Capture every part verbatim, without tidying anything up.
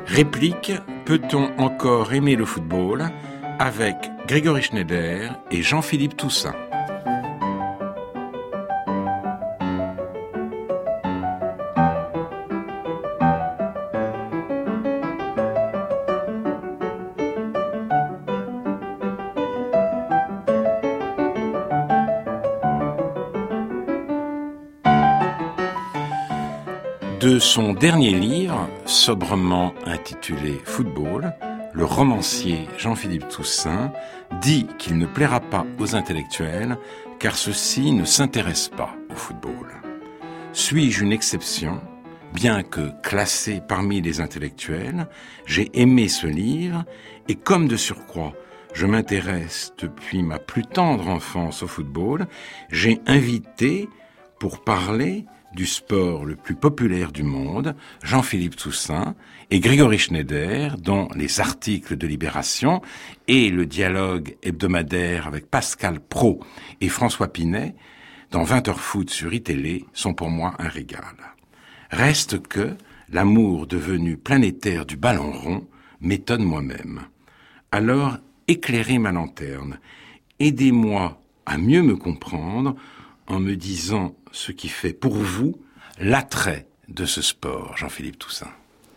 Réplique, peut-on encore aimer le football? Avec Grégory Schneider et Jean-Philippe Toussaint. De son dernier livre, sobrement intitulé « Football », le romancier Jean-Philippe Toussaint dit qu'il ne plaira pas aux intellectuels car ceux-ci ne s'intéressent pas au football. Suis-je une exception? Bien que classé parmi les intellectuels, j'ai aimé ce livre et comme de surcroît, je m'intéresse depuis ma plus tendre enfance au football, j'ai invité pour parler du sport le plus populaire du monde, Jean-Philippe Toussaint et Grégory Schneider, dont les articles de Libération et le dialogue hebdomadaire avec Pascal Praud et François Pinet dans vingt heures foot sur iTélé sont pour moi un régal. Reste que l'amour devenu planétaire du ballon rond m'étonne moi-même. Alors, éclairez ma lanterne, aidez-moi à mieux me comprendre en me disant ce qui fait pour vous l'attrait de ce sport, Jean-Philippe Toussaint.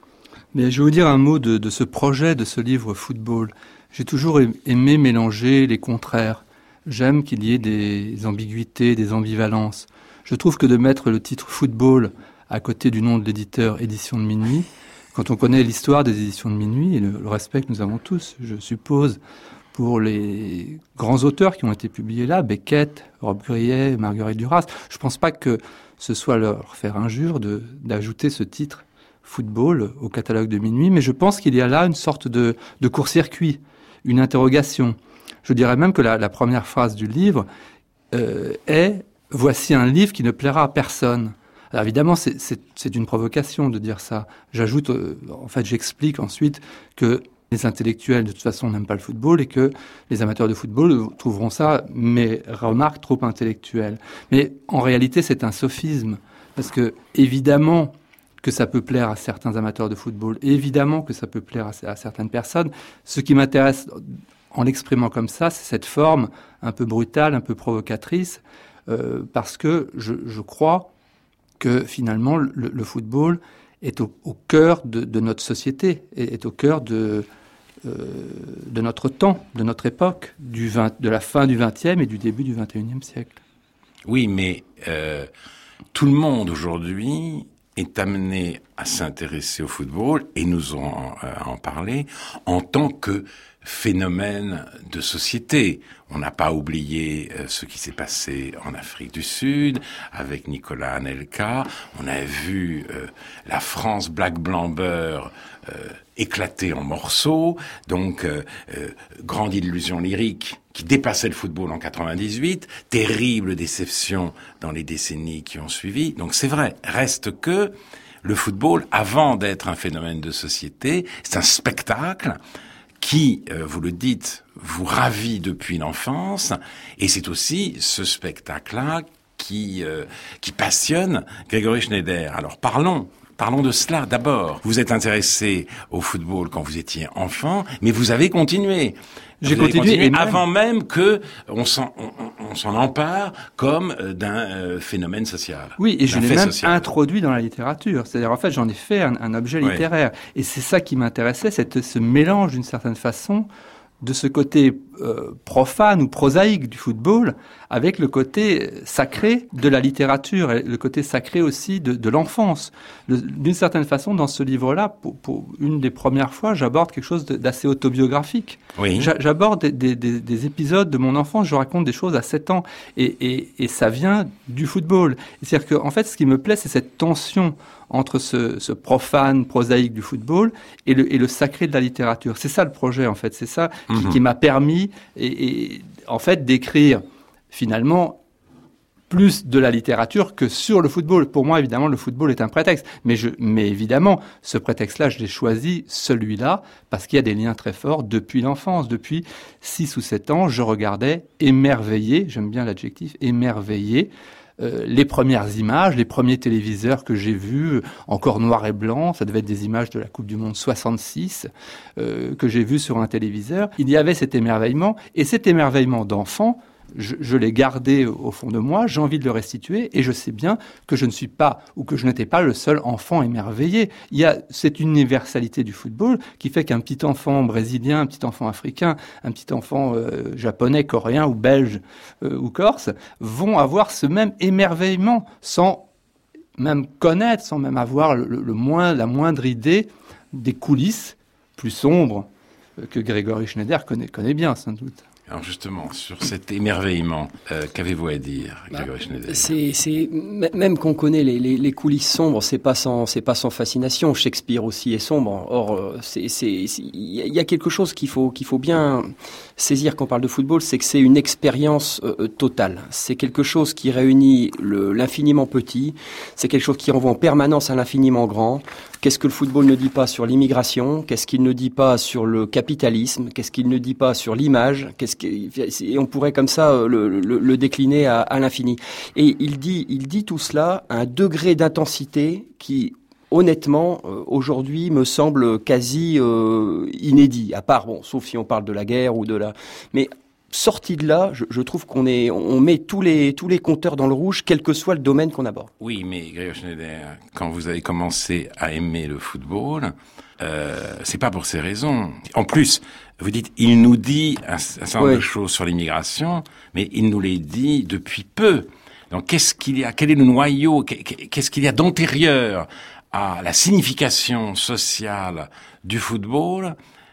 Mais je vais vous dire un mot de, de ce projet, de ce livre Football. J'ai toujours aimé mélanger les contraires. J'aime qu'il y ait des ambiguïtés, des ambivalences. Je trouve que de mettre le titre Football à côté du nom de l'éditeur Éditions de Minuit, quand on connaît l'histoire des Éditions de Minuit et le, le respect que nous avons tous, je suppose, pour les grands auteurs qui ont été publiés là, Beckett, Rob Grillet, Marguerite Duras. Je ne pense pas que ce soit leur faire injure de, d'ajouter ce titre Football au catalogue de Minuit, mais je pense qu'il y a là une sorte de, de court-circuit, une interrogation. Je dirais même que la, la première phrase du livre euh, est « Voici un livre qui ne plaira à personne ». Alors évidemment, c'est, c'est, c'est une provocation de dire ça. J'ajoute, euh, en fait, j'explique ensuite que les intellectuels, de toute façon, n'aiment pas le football et que les amateurs de football trouveront ça, mes remarques, trop intellectuelles. Mais en réalité, c'est un sophisme. Parce que, évidemment, que ça peut plaire à certains amateurs de football, évidemment que ça peut plaire à, à certaines personnes. Ce qui m'intéresse, en l'exprimant comme ça, c'est cette forme un peu brutale, un peu provocatrice, euh, parce que je, je crois que, finalement, le, le football est au, au cœur de, de notre société, est, est au cœur de... Euh, de notre temps, de notre époque, du vingt, de la fin du vingtième et du début du vingt et unième siècle. Oui, mais euh, tout le monde aujourd'hui est amené à s'intéresser au football et nous en, euh, en parler en tant que phénomène de société. On n'a pas oublié euh, ce qui s'est passé en Afrique du Sud avec Nicolas Anelka. On a vu euh, la France black blanc beurre euh, éclater en morceaux. Donc, euh, euh, grande illusion lyrique qui dépassait le football en quatre-vingt-dix-huit. Terrible déception dans les décennies qui ont suivi. Donc, c'est vrai. Reste que le football, avant d'être un phénomène de société, c'est un spectacle qui, euh, vous le dites, vous ravit depuis l'enfance, et c'est aussi ce spectacle-là qui euh, qui passionne Grégory Schneider. Alors parlons, parlons de cela d'abord. Vous êtes intéressé au football quand vous étiez enfant, mais vous avez continué. J'ai vous continué, continué et même... avant même que on s'en on, on s'en empare comme d'un euh, phénomène social. Oui, et je l'ai même social. introduit dans la littérature. C'est-à-dire, en fait, j'en ai fait un, un objet Oui. littéraire. Et c'est ça qui m'intéressait, c'est ce mélange, d'une certaine façon, de ce côté euh, profane ou prosaïque du football avec le côté sacré de la littérature et le côté sacré aussi de, de l'enfance. Le, d'une certaine façon, dans ce livre-là, pour, pour une des premières fois, j'aborde quelque chose de, d'assez autobiographique. Oui. J'a, j'aborde des, des, des, des épisodes de mon enfance, je raconte des choses à sept ans et, et, et ça vient du football. C'est-à-dire que, en fait, ce qui me plaît, c'est cette tension entre ce, ce profane prosaïque du football et le, et le sacré de la littérature. C'est ça le projet, en fait. C'est ça qui, mmh. qui m'a permis, et, et, en fait, d'écrire finalement plus de la littérature que sur le football. Pour moi, évidemment, le football est un prétexte. Mais, je, mais évidemment, ce prétexte-là, je l'ai choisi, celui-là, parce qu'il y a des liens très forts depuis l'enfance. Depuis six ou sept ans, je regardais émerveillé, j'aime bien l'adjectif, émerveillé, euh, les premières images, les premiers téléviseurs que j'ai vus, encore noir et blanc, ça devait être des images de la Coupe du Monde soixante-six, euh, que j'ai vues sur un téléviseur. Il y avait cet émerveillement, et cet émerveillement d'enfant, Je, je l'ai gardé au fond de moi, j'ai envie de le restituer, et je sais bien que je ne suis pas, ou que je n'étais pas le seul enfant émerveillé. Il y a cette universalité du football qui fait qu'un petit enfant brésilien, un petit enfant africain, un petit enfant euh, japonais, coréen ou belge euh, ou corse vont avoir ce même émerveillement sans même connaître, sans même avoir le, le moins, la moindre idée des coulisses plus sombres que Grégory Schneider connaît, connaît bien, sans doute. Alors justement, sur cet émerveillement, euh, qu'avez-vous à dire, Grégory Schneider ? C'est, c'est même qu'on connaît les, les, les coulisses sombres, c'est pas sans, c'est pas sans fascination. Shakespeare aussi est sombre. Or, c'est, c'est, il y a quelque chose qu'il faut, qu'il faut bien saisir quand on parle de football, c'est que c'est une expérience euh, totale. C'est quelque chose qui réunit le, l'infiniment petit. C'est quelque chose qui renvoie en permanence à l'infiniment grand. Qu'est-ce que le football ne dit pas sur l'immigration ? Qu'est-ce qu'il ne dit pas sur le capitalisme ? Qu'est-ce qu'il ne dit pas sur l'image ? Qu'est-ce que, et on pourrait comme ça le, le, le décliner à, à l'infini. Et il dit, il dit tout cela à un degré d'intensité qui, honnêtement, euh, aujourd'hui, me semble quasi euh, inédit. À part, bon, sauf si on parle de la guerre ou de la, mais sorti de là, je, je trouve qu'on est, on met tous les tous les compteurs dans le rouge, quel que soit le domaine qu'on aborde. Oui, mais Grégory Schneider, quand vous avez commencé à aimer le football, euh, c'est pas pour ces raisons. En plus, vous dites, il nous dit un, un certain nombre oui. de choses sur l'immigration, mais il nous les dit depuis peu. Donc, qu'est-ce qu'il y a, quel est le noyau, qu'est-ce qu'il y a d'antérieur à la signification sociale du football?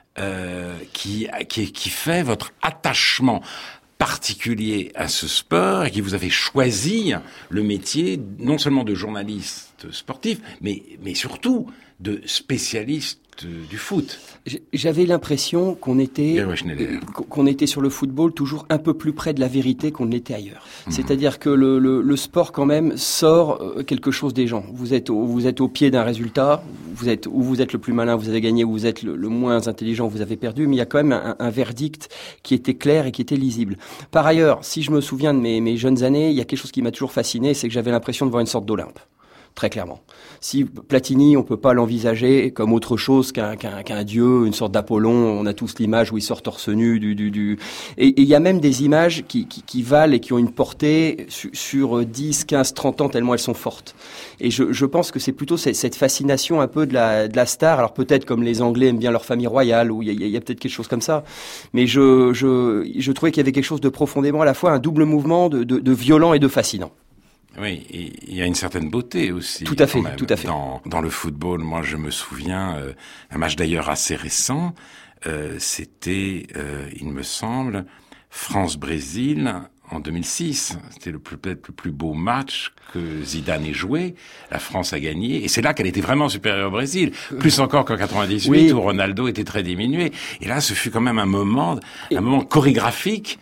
Euh, qui, qui, qui fait votre attachement particulier à ce sport et qui vous avez choisi le métier non seulement de journaliste sportif, mais, mais surtout de spécialiste du foot. J'avais l'impression qu'on était, qu'on était sur le football toujours un peu plus près de la vérité qu'on ne l'était ailleurs. Mmh. C'est-à-dire que le, le, le sport quand même sort quelque chose des gens. Vous êtes au, vous êtes au pied d'un résultat, vous êtes, ou vous êtes le plus malin, vous avez gagné, ou vous êtes le, le moins intelligent, vous avez perdu, mais il y a quand même un, un verdict qui était clair et qui était lisible. Par ailleurs, si je me souviens de mes, mes jeunes années, il y a quelque chose qui m'a toujours fasciné, c'est que j'avais l'impression de voir une sorte d'Olympe. Très clairement. Si Platini, on peut pas l'envisager comme autre chose qu'un, qu'un, qu'un dieu, une sorte d'Apollon. On a tous l'image où il sort torse nu du, du, du. Et il y a même des images qui, qui, qui valent et qui ont une portée sur, sur dix, quinze, trente ans tellement elles sont fortes. Et je, je pense que c'est plutôt cette, cette fascination un peu de la, de la star. Alors peut-être comme les Anglais aiment bien leur famille royale, ou il y a, il y a peut-être quelque chose comme ça. Mais je, je, je trouvais qu'il y avait quelque chose de profondément à la fois un double mouvement de, de, de violent et de fascinant. Oui, il y a une certaine beauté aussi. Tout à fait, tout à fait. Dans, dans le football, moi je me souviens, euh, un match d'ailleurs assez récent, euh, c'était, euh, il me semble, France-Brésil en deux mille six. C'était le plus, peut-être le plus beau match que Zidane ait joué. La France a gagné. Et c'est là qu'elle était vraiment supérieure au Brésil. Plus encore qu'en quatre-vingt-dix-huit, oui. où Ronaldo était très diminué. Et là, ce fut quand même un moment, un moment chorégraphique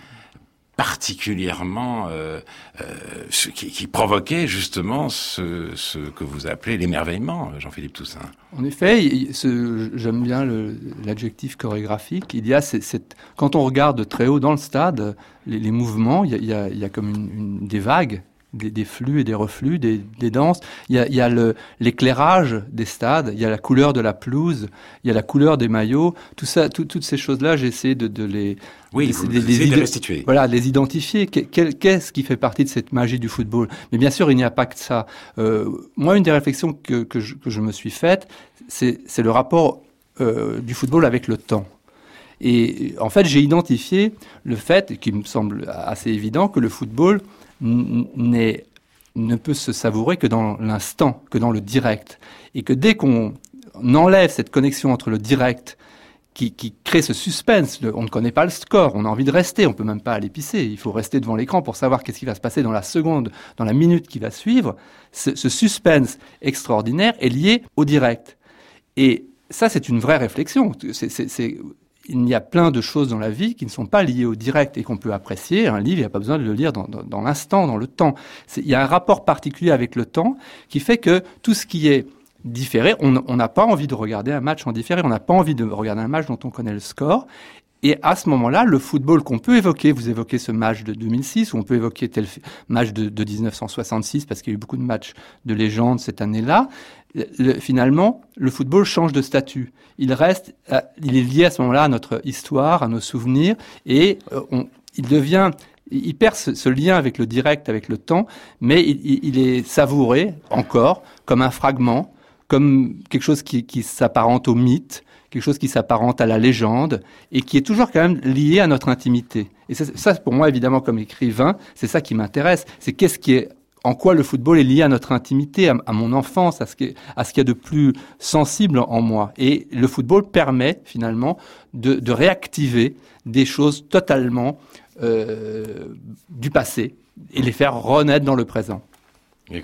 particulièrement euh, euh, ce qui, qui provoquait justement ce, ce que vous appelez l'émerveillement, Jean-Philippe Toussaint. En effet, ce, j'aime bien le, l'adjectif chorégraphique. Il y a cette, cette, quand on regarde de très haut dans le stade, les, les mouvements, il y a, il y a, il y a comme une, une, des vagues. Des, des flux et des reflux, des, des danses. Il y a, il y a le, l'éclairage des stades, il y a la couleur de la pelouse, il y a la couleur des maillots. Tout ça, tout, toutes ces choses-là, j'essaie de, de les, oui, de, vous de, de, de les restituer. Voilà, de les identifier. Quel, qu'est-ce qui fait partie de cette magie du football ? Mais bien sûr, il n'y a pas que ça. Euh, moi, une des réflexions que, que, je, que je me suis faite, c'est, c'est le rapport euh, du football avec le temps. Et en fait, j'ai identifié le fait, qui me semble assez évident, que le football n'est, ne peut se savourer que dans l'instant, que dans le direct. Et que dès qu'on enlève cette connexion entre le direct, qui, qui crée ce suspense, le, on ne connaît pas le score, on a envie de rester, on peut même pas aller pisser, il faut rester devant l'écran pour savoir qu'est-ce qui va se passer dans la seconde, dans la minute qui va suivre. Ce, ce suspense extraordinaire est lié au direct. Et ça, c'est une vraie réflexion. C'est, c'est, c'est, il y a plein de choses dans la vie qui ne sont pas liées au direct et qu'on peut apprécier. Un livre, il n'y a pas besoin de le lire dans, dans, dans l'instant, dans le temps. C'est, il y a un rapport particulier avec le temps qui fait que tout ce qui est différé, on n'a pas envie de regarder un match en différé, on n'a pas envie de regarder un match dont on connaît le score. Et à ce moment-là, le football qu'on peut évoquer, vous évoquez ce match de deux mille six, ou on peut évoquer tel match de, de dix-neuf cent soixante-six, parce qu'il y a eu beaucoup de matchs de légende cette année-là, le, finalement, le football change de statut. Il reste, euh, il est lié à ce moment-là à notre histoire, à nos souvenirs, et euh, on, il devient... Il perd ce, ce lien avec le direct, avec le temps, mais il, il est savouré encore comme un fragment, comme quelque chose qui, qui s'apparente au mythe, quelque chose qui s'apparente à la légende et qui est toujours quand même lié à notre intimité. Et ça, ça pour moi, évidemment, comme écrivain, c'est ça qui m'intéresse. C'est qu'est-ce qui est, en quoi le football est lié à notre intimité, à, à mon enfance, à ce qui est, à ce qu'il y a de plus sensible en moi. Et le football permet finalement de, de réactiver des choses totalement euh, du passé et les faire renaître dans le présent. Il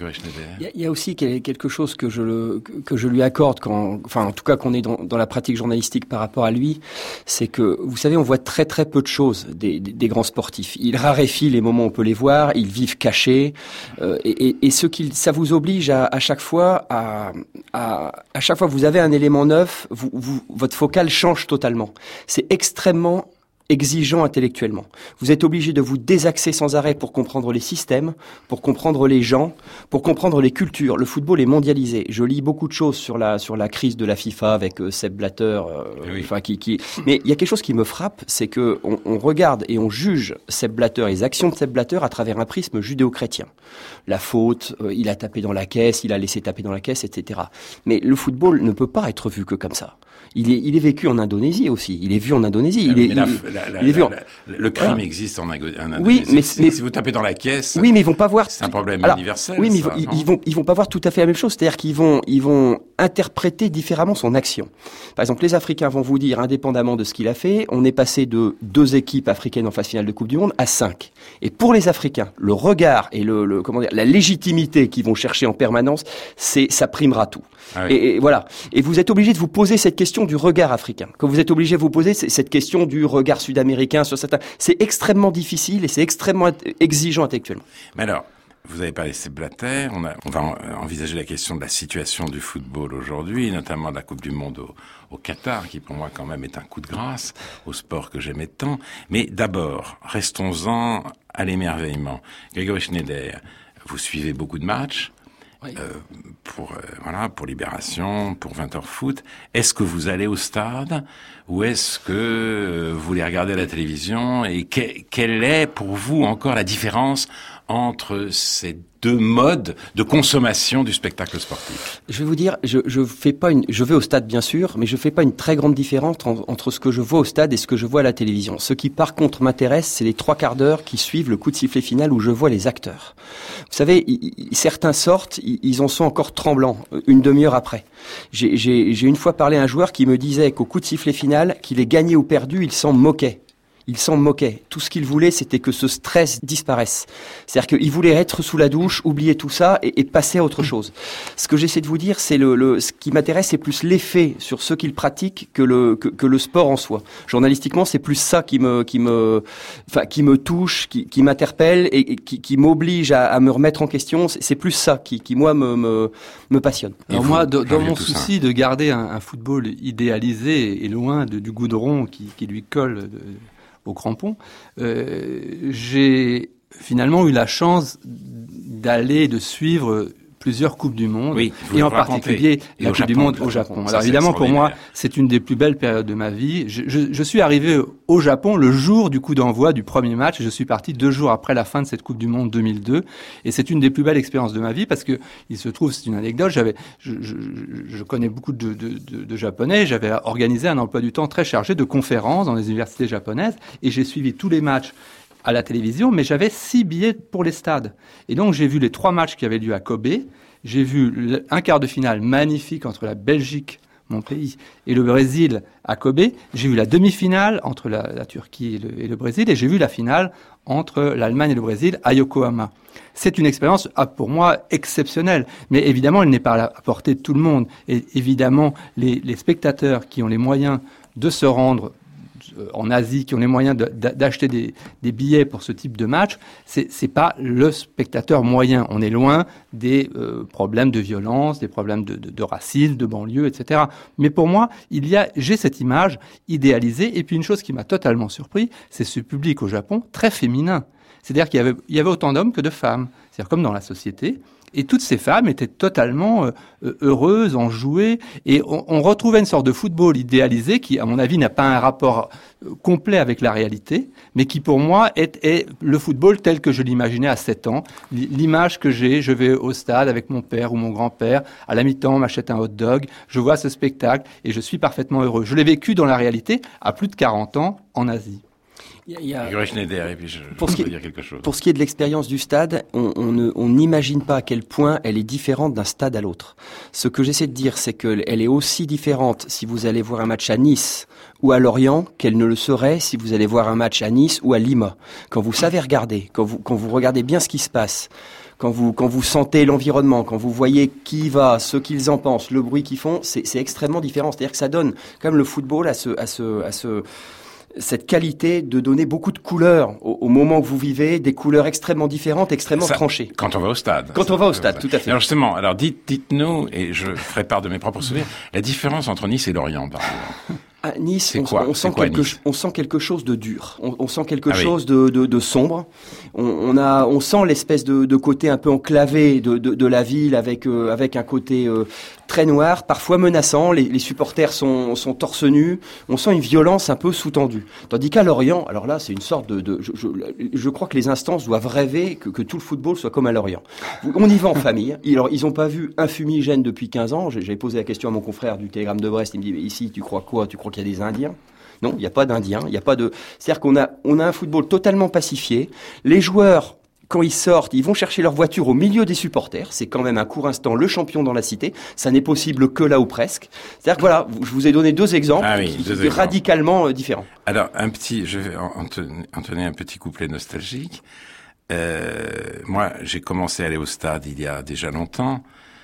y a aussi quelque chose que je, le, que je lui accorde, quand, enfin en tout cas qu'on est dans, dans la pratique journalistique par rapport à lui, c'est que, vous savez, on voit très très peu de choses des, des, des grands sportifs. Ils raréfient les moments où on peut les voir, ils vivent cachés, euh, et, et, et ce qui, ça vous oblige à, à chaque fois, à, à, à chaque fois que vous avez un élément neuf, vous, vous, votre focale change totalement. C'est extrêmement exigeant intellectuellement. Vous êtes obligé de vous désaxer sans arrêt pour comprendre les systèmes, pour comprendre les gens, pour comprendre les cultures. Le football est mondialisé. Je lis beaucoup de choses sur la sur la crise de la FIFA avec euh, Sepp Blatter. Euh, oui. Enfin, qui qui. Mais il y a quelque chose qui me frappe, c'est que on, on regarde et on juge Sepp Blatter, les actions de Sepp Blatter à travers un prisme judéo-chrétien. La faute, euh, il a tapé dans la caisse, il a laissé taper dans la caisse, et cetera. Mais le football ne peut pas être vu que comme ça. Il est, il est vécu en Indonésie aussi. Il est vu en Indonésie. Il est, la, il, la, la, il est vu en... la, la, le crime voilà. existe en, en Indonésie. Oui, mais, si, mais si vous tapez dans la caisse. Oui, mais ils vont pas voir. C'est un problème Alors, universel. Oui, mais ça, ils, ils vont, ils vont pas voir tout à fait la même chose. C'est-à-dire qu'ils vont, ils vont interpréter différemment son action. Par exemple, les Africains vont vous dire, indépendamment de ce qu'il a fait, on est passé de deux équipes africaines en phase finale de Coupe du Monde à cinq. Et pour les Africains, le regard et le, le comment dire, la légitimité qu'ils vont chercher en permanence, c'est, ça primera tout. Ah oui. et, et voilà. Et vous êtes obligé de vous poser cette question du regard africain. Que vous êtes obligé de vous poser cette question du regard sud-américain sur certains. C'est extrêmement difficile et c'est extrêmement exigeant intellectuellement. Mais alors, vous avez parlé de Sepp Blatter. On, a, on va envisager la question de la situation du football aujourd'hui, notamment de la Coupe du Monde au, au Qatar, qui pour moi quand même est un coup de grâce au sport que j'aimais tant. Mais d'abord, restons-en à l'émerveillement. Grégory Schneider, vous suivez beaucoup de matchs. Oui. Euh, pour euh, voilà, pour Libération, pour vingt heures foot. Est-ce que vous allez au stade ou est-ce que euh, vous les regardez à la télévision et que, quelle est pour vous encore la différence entre ces deux modes de consommation du spectacle sportif? Je vais vous dire, je, je fais pas une, je vais au stade bien sûr, mais je fais pas une très grande différence en, entre ce que je vois au stade et ce que je vois à la télévision. Ce qui par contre m'intéresse, c'est les trois quarts d'heure qui suivent le coup de sifflet final où je vois les acteurs. Vous savez, ils, ils, certains sortent, ils, ils en sont encore tremblants une demi-heure après. J'ai, j'ai, j'ai une fois parlé à un joueur qui me disait qu'au coup de sifflet final, qu'il ait gagné ou perdu, il s'en moquait. Il s'en moquait. Tout ce qu'il voulait, c'était que ce stress disparaisse. C'est-à-dire qu'il voulait être sous la douche, oublier tout ça et, et passer à autre chose. Ce que j'essaie de vous dire, c'est le, le ce qui m'intéresse, c'est plus l'effet sur ceux qu'il pratiquent que le que, que le sport en soi. Journalistiquement, c'est plus ça qui me qui me enfin qui me touche, qui, qui m'interpelle et, et qui, qui m'oblige à, à me remettre en question. C'est, c'est plus ça qui qui moi me me, me passionne. Alors moi, dans, dans mon souci ça. de garder un, un football idéalisé et loin de, du goudron qui, qui lui colle de, au crampon, euh, j'ai finalement eu la chance d'aller, de suivre plusieurs Coupes du Monde, oui, et en particulier et la Coupe Japon, du Monde au Japon. Ça, Alors évidemment, pour moi, c'est une des plus belles périodes de ma vie. Je, je, je suis arrivé au Japon le jour du coup d'envoi du premier match, et je suis parti deux jours après la fin de cette Coupe du Monde deux mille deux, et c'est une des plus belles expériences de ma vie, parce que il se trouve, c'est une anecdote, j'avais, je, je, je connais beaucoup de, de, de, de Japonais, j'avais organisé un emploi du temps très chargé de conférences dans les universités japonaises, et j'ai suivi tous les matchs à la télévision, mais j'avais six billets pour les stades. Et donc, j'ai vu les trois matchs qui avaient lieu à Kobe. J'ai vu un quart de finale magnifique entre la Belgique, mon pays, et le Brésil à Kobe. J'ai vu la demi-finale entre la, la Turquie et le, et le Brésil. Et j'ai vu la finale entre l'Allemagne et le Brésil à Yokohama. C'est une expérience, pour moi, exceptionnelle. Mais évidemment, elle n'est pas à la portée de tout le monde. Et évidemment, les, les spectateurs qui ont les moyens de se rendre en Asie qui ont les moyens de, d'acheter des, des billets pour ce type de match, c'est, c'est pas le spectateur moyen. On est loin des euh, problèmes de violence, des problèmes de, de, de racisme, de banlieue, et cetera. Mais pour moi, il y a, j'ai cette image idéalisée. Et puis une chose qui m'a totalement surpris, c'est ce public au Japon très féminin. C'est-à-dire qu'il y avait, il y avait autant d'hommes que de femmes. C'est-à-dire comme dans la société. Et toutes ces femmes étaient totalement euh, heureuses, enjouées, et on, on retrouvait une sorte de football idéalisé qui, à mon avis, n'a pas un rapport euh, complet avec la réalité, mais qui, pour moi, est, est le football tel que je l'imaginais à sept ans. L'image que j'ai, je vais au stade avec mon père ou mon grand-père, à la mi-temps, on m'achète un hot dog, je vois ce spectacle, et je suis parfaitement heureux. Je l'ai vécu dans la réalité à plus de quarante ans en Asie. Il y a... Schneider, et puis je, pour, je ce qui, dire quelque chose. Pour ce qui est de l'expérience du stade, on, on, ne, on n'imagine pas à quel point elle est différente d'un stade à l'autre. Ce que j'essaie de dire, c'est qu'elle est aussi différente si vous allez voir un match à Nice ou à Lorient qu'elle ne le serait si vous allez voir un match à Nice ou à Lima. Quand vous savez regarder, quand vous, quand vous regardez bien ce qui se passe, quand vous, quand vous sentez l'environnement, quand vous voyez qui y va, ce qu'ils en pensent, le bruit qu'ils font, c'est, c'est extrêmement différent. C'est-à-dire que ça donne, comme le football, à ce, à ce, à ce, cette qualité de donner beaucoup de couleurs au, au moment que vous vivez, des couleurs extrêmement différentes, extrêmement ça, tranchées. Quand on va au stade. Quand on va au stade, tout à fait. Alors justement, alors dites, dites-nous, et je ferai part de mes propres souvenirs, la différence entre Nice et Lorient, par exemple. À Nice, c'est on, quoi on, sent quoi, quelque, nice on sent quelque chose de dur. On, on sent quelque ah chose oui. de, de, de sombre. On, on a, on sent l'espèce de, de côté un peu enclavé de, de, de la ville, avec, euh, avec un côté euh, très noir, parfois menaçant. Les, les supporters sont, sont torse nus. On sent une violence un peu sous-tendue. Tandis qu'à Lorient, alors là, c'est une sorte de, de je, je, je crois que les instances doivent rêver que, que tout le football soit comme à Lorient. On y va en famille. Alors, ils n'ont pas vu un fumigène depuis quinze ans. J'avais posé la question à mon confrère du Télégramme de Brest. Il me dit, mais ici, tu crois quoi? Tu crois qu'il y a des Indiens? Non, il n'y a pas d'Indiens, il n'y a pas de... C'est-à-dire qu'on a, on a un football totalement pacifié. Les joueurs, quand ils sortent, ils vont chercher leur voiture au milieu des supporters. C'est quand même un court instant le champion dans la cité. Ça n'est possible que là ou presque. C'est-à-dire que voilà, je vous ai donné deux exemples, ah oui, qui, deux qui exemples. radicalement euh, différents. Alors, un petit, je vais entonner un petit couplet nostalgique. Euh, moi, j'ai commencé à aller au stade il y a déjà longtemps,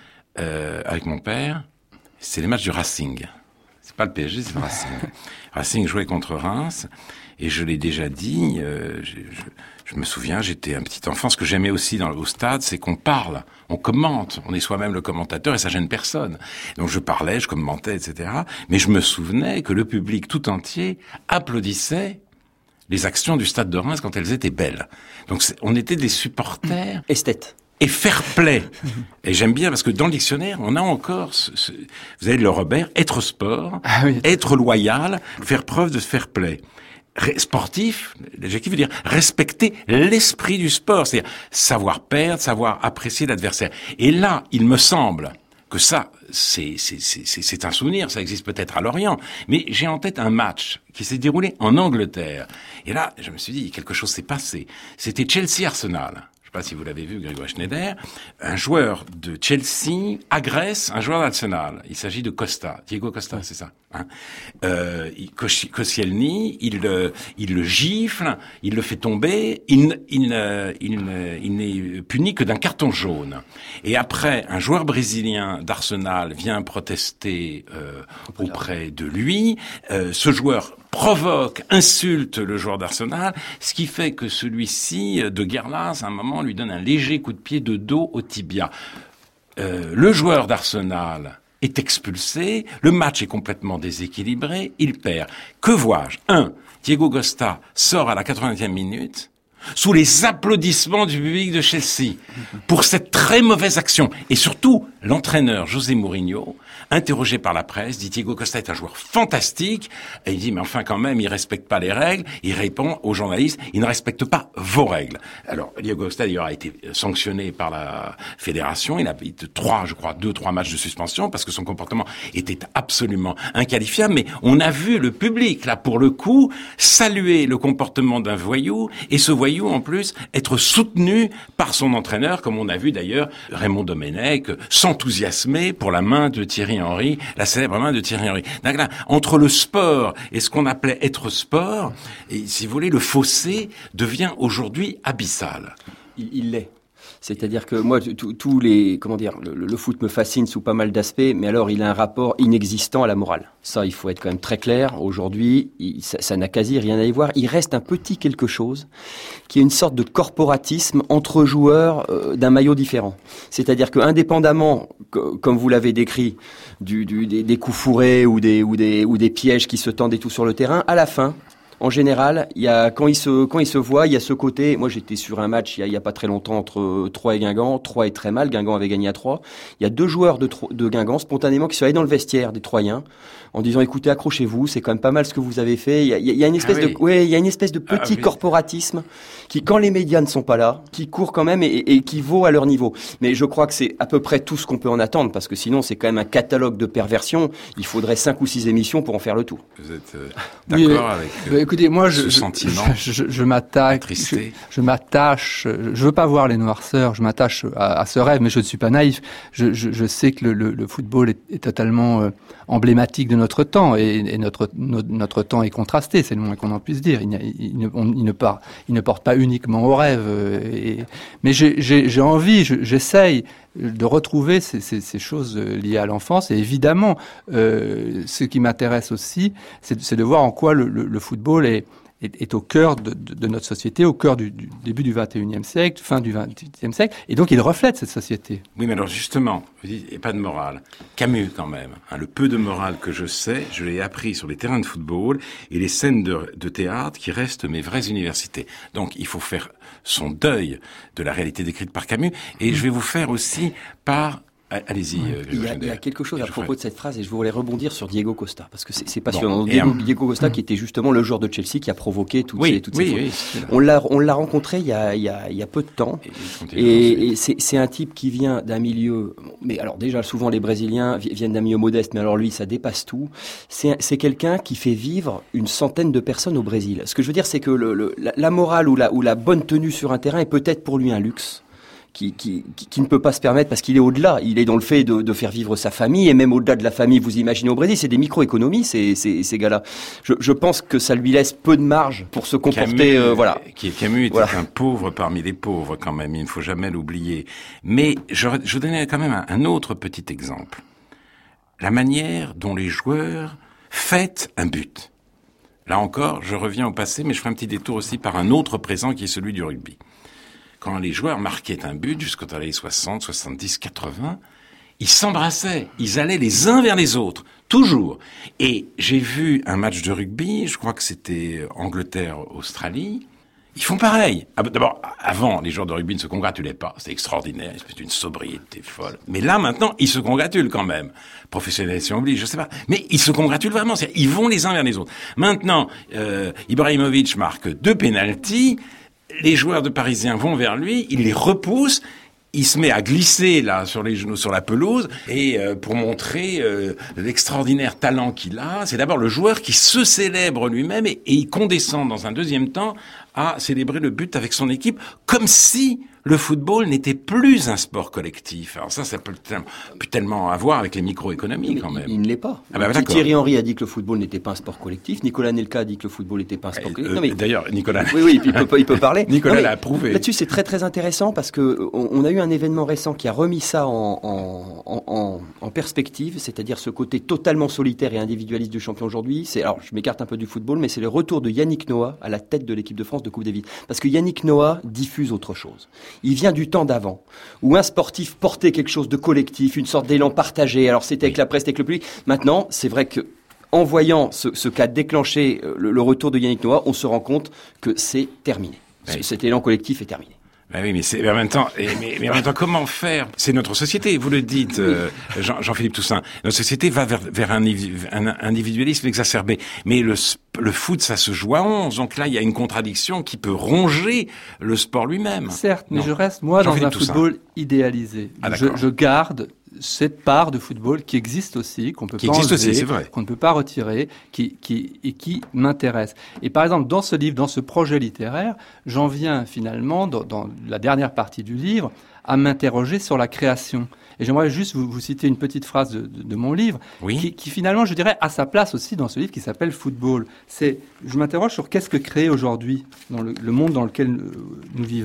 euh, avec mon père. C'est les matchs du Racing. C'est pas le P S G, c'est le Racing. Racing jouait contre Reims, et je l'ai déjà dit, euh, je, je, je me souviens, j'étais un petit enfant. Ce que j'aimais aussi dans, au stade, c'est qu'on parle, on commente, on est soi-même le commentateur, et ça gêne personne. Donc je parlais, je commentais, et cetera. Mais je me souvenais que le public tout entier applaudissait les actions du stade de Reims quand elles étaient belles. Donc on était des supporters... Esthètes. Et fair play. Et j'aime bien parce que dans le dictionnaire, on a encore ce, ce vous avez le Robert, être sport, ah oui. être loyal, faire preuve de fair play. Ré, sportif, l'adjectif veut dire respecter l'esprit du sport, c'est-à-dire savoir perdre, savoir apprécier l'adversaire. Et là, il me semble que ça, c'est, c'est, c'est, c'est un souvenir, ça existe peut-être à Lorient, mais j'ai en tête un match qui s'est déroulé en Angleterre. Et là, je me suis dit, quelque chose s'est passé. C'était Chelsea-Arsenal. Je ne sais pas si vous l'avez vu, Grégoire Schneider, un joueur de Chelsea agresse un joueur d'Arsenal. Il s'agit de Costa, Diego Costa, c'est ça. Hein euh, Koscielny, il le, il le gifle, il le fait tomber, il, il, il, il, il n'est puni que d'un carton jaune. Et après, un joueur brésilien d'Arsenal vient protester euh, auprès de lui. Euh, ce joueur provoque, insulte le joueur d'Arsenal, ce qui fait que celui-ci, de Guerlas, à un moment, lui donne un léger coup de pied de dos au tibia. Euh, le joueur d'Arsenal est expulsé, le match est complètement déséquilibré, il perd. Que vois-je? Un, Diego Costa sort à la quatre-vingtième minute, sous les applaudissements du public de Chelsea, pour cette très mauvaise action. Et surtout, l'entraîneur José Mourinho, interrogé par la presse, dit Diego Costa est un joueur fantastique, et il dit mais enfin quand même il respecte pas les règles. Il répond aux journalistes, il ne respecte pas vos règles. Alors Diego Costa d'ailleurs a été sanctionné par la fédération, il a eu trois, je crois, deux, trois matchs de suspension parce que son comportement était absolument inqualifiable. Mais on a vu le public là pour le coup saluer le comportement d'un voyou, et ce voyou en plus être soutenu par son entraîneur, comme on a vu d'ailleurs Raymond Domenech s'enthousiasmer pour la main de Thierry Henry, la célèbre main de Thierry Henry. Donc là, entre le sport et ce qu'on appelait être sport, et si vous voulez, le fossé devient aujourd'hui abyssal. Il, il l'est. C'est-à-dire que moi, tous les, comment dire, le, le foot me fascine sous pas mal d'aspects, mais alors il a un rapport inexistant à la morale. Ça, il faut être quand même très clair. Aujourd'hui, il, ça, ça n'a quasi rien à y voir. Il reste un petit quelque chose qui est une sorte de corporatisme entre joueurs euh, d'un maillot différent. C'est-à-dire que indépendamment, que, comme vous l'avez décrit, du, du, des, des coups fourrés ou des, ou des, ou des pièges qui se tendent et tout sur le terrain, à la fin, en général, il y a, quand ils se, quand ils se voient, il y a ce côté, moi j'étais sur un match il y a, il y a pas très longtemps entre Troyes et Guingamp. Troyes est très mal, Guingamp avait gagné à trois. Il y a deux joueurs de, de Guingamp, spontanément, qui sont allés dans le vestiaire des Troyens, en disant, écoutez, accrochez-vous, c'est quand même pas mal ce que vous avez fait. Il y a, il y a une espèce ah oui. de, ouais, il y a une espèce de petit ah oui. corporatisme qui, quand les médias ne sont pas là, qui court quand même et, et, et qui vaut à leur niveau. Mais je crois que c'est à peu près tout ce qu'on peut en attendre, parce que sinon c'est quand même un catalogue de perversion. Il faudrait cinq ou six émissions pour en faire le tour. Vous êtes euh, d'accord oui, avec euh, bah, écoutez, moi, je, ce je, sentiment je, je, je m'attaque, je, je m'attache, je veux pas voir les noirceurs, je m'attache à, à ce rêve, mais je ne suis pas naïf. Je, je, je sais que le, le, le football est, est totalement euh, emblématique de notre temps, et, et notre, notre notre temps est contrasté, c'est le moins qu'on en puisse dire. Il, il, il, ne, on, il, ne, part, il ne porte pas uniquement au rêve, euh, et, mais j'ai, j'ai, j'ai envie, je, j'essaye de retrouver ces, ces, ces choses liées à l'enfance. Et évidemment, euh, ce qui m'intéresse aussi, c'est, c'est de voir en quoi le, le, le football est Est, est au cœur de, de, de notre société, au cœur du, du début du vingt et unième siècle, fin du vingtième siècle, et donc il reflète cette société. Oui, mais alors justement, vous dites, il n'y a pas de morale. Camus, quand même, hein, le peu de morale que je sais, je l'ai appris sur les terrains de football et les scènes de, de théâtre qui restent mes vraies universités. Donc il faut faire son deuil de la réalité décrite par Camus, et je vais vous faire aussi par... Allez-y. Ouais. Il, y a, il y a quelque chose à propos de cette phrase, et je voulais rebondir sur Diego Costa, parce que c'est, c'est passionnant. Bon, Diego, un... Diego Costa, qui était justement le joueur de Chelsea qui a provoqué toutes oui, ces, toutes oui, ces oui, choses. On l'a, on l'a rencontré il y a, il y a, il y a peu de temps, et, et, et c'est, c'est un type qui vient d'un milieu. Mais alors déjà, souvent les Brésiliens viennent d'un milieu modeste, mais alors lui, ça dépasse tout. C'est, c'est quelqu'un qui fait vivre une centaine de personnes au Brésil. Ce que je veux dire, c'est que le, le, la, la morale ou la, ou la bonne tenue sur un terrain est peut-être pour lui un luxe. Qui, qui, qui, qui ne peut pas se permettre, parce qu'il est au-delà. Il est dans le fait de, de faire vivre sa famille, et même au-delà de la famille, vous imaginez au Brésil, c'est des micro-économies, ces, ces, ces gars-là. Je, je pense que ça lui laisse peu de marge pour se comporter, Camus, euh, voilà. Qui, Camus était voilà. un pauvre parmi les pauvres, quand même. Il ne faut jamais l'oublier. Mais je, je donnais quand même un, un autre petit exemple. La manière dont les joueurs fêtent un but. Là encore, je reviens au passé, mais je ferai un petit détour aussi par un autre présent qui est celui du rugby. Quand les joueurs marquaient un but jusqu'aux années soixante, soixante-dix, quatre-vingts, ils s'embrassaient, ils allaient les uns vers les autres, toujours. Et j'ai vu un match de rugby, je crois que c'était Angleterre-Australie, ils font pareil. D'abord, avant, les joueurs de rugby ne se congratulaient pas, c'était extraordinaire, c'est une sobriété folle. Mais là, maintenant, ils se congratulent quand même. Professionnalisation oblige, je sais pas. Mais ils se congratulent vraiment, c'est-à-dire, ils vont les uns vers les autres. Maintenant, euh, Ibrahimovic marque deux pénaltys. Les joueurs de Parisiens vont vers lui, il les repousse, il se met à glisser là sur les genoux sur la pelouse, et euh, pour montrer euh, l'extraordinaire talent qu'il a, c'est d'abord le joueur qui se célèbre lui-même, et, et il condescend dans un deuxième temps à célébrer le but avec son équipe, comme si le football n'était plus un sport collectif. Alors ça, ça peut tellement, peut tellement avoir avec les microéconomies quand même. Il, il ne l'est pas. Ah bah, Thierry Henry a dit que le football n'était pas un sport collectif. Nicolas Nelka a dit que le football n'était pas un sport collectif. Euh, non, mais... D'ailleurs, Nicolas. Oui, oui, il peut, il peut parler. Nicolas non, l'a approuvé. Là-dessus, c'est très très intéressant, parce que on, on a eu un événement récent qui a remis ça en, en, en, en perspective, c'est-à-dire ce côté totalement solitaire et individualiste du champion aujourd'hui. C'est, alors, je m'écarte un peu du football, mais c'est le retour de Yannick Noah à la tête de l'équipe de France de Coupe Davis. Parce que Yannick Noah diffuse autre chose. Il vient du temps d'avant, où un sportif portait quelque chose de collectif, une sorte d'élan partagé. Alors c'était avec la presse, avec le public. Maintenant, c'est vrai que en voyant ce, ce cas déclencher le, le retour de Yannick Noah, on se rend compte que c'est terminé. Oui. Cet élan collectif est terminé. Ben oui, mais, c'est, mais en même temps, mais, mais en même temps, comment faire ? C'est notre société, vous le dites, euh, Jean, Jean-Philippe Toussaint. Notre société va vers, vers un, un individualisme exacerbé. Mais le, le foot, ça se joue à onze. Donc là, il y a une contradiction qui peut ronger le sport lui-même. Certes, mais non. je reste, moi, dans un Toussaint. football idéalisé. Ah, je, je garde cette part de football qui existe aussi, qu'on peut qui pas existe enlever, aussi, c'est vrai. qu'on ne peut pas retirer, qui, qui, et qui m'intéresse. Et par exemple, dans ce livre, dans ce projet littéraire, j'en viens finalement, dans, dans la dernière partie du livre, à m'interroger sur la création. Et j'aimerais juste vous, vous citer une petite phrase de, de, de mon livre, oui. qui, qui finalement, je dirais, a sa place aussi dans ce livre qui s'appelle Football. C'est, je m'interroge sur qu'est-ce que créer aujourd'hui dans le, le monde dans lequel nous, nous vivons.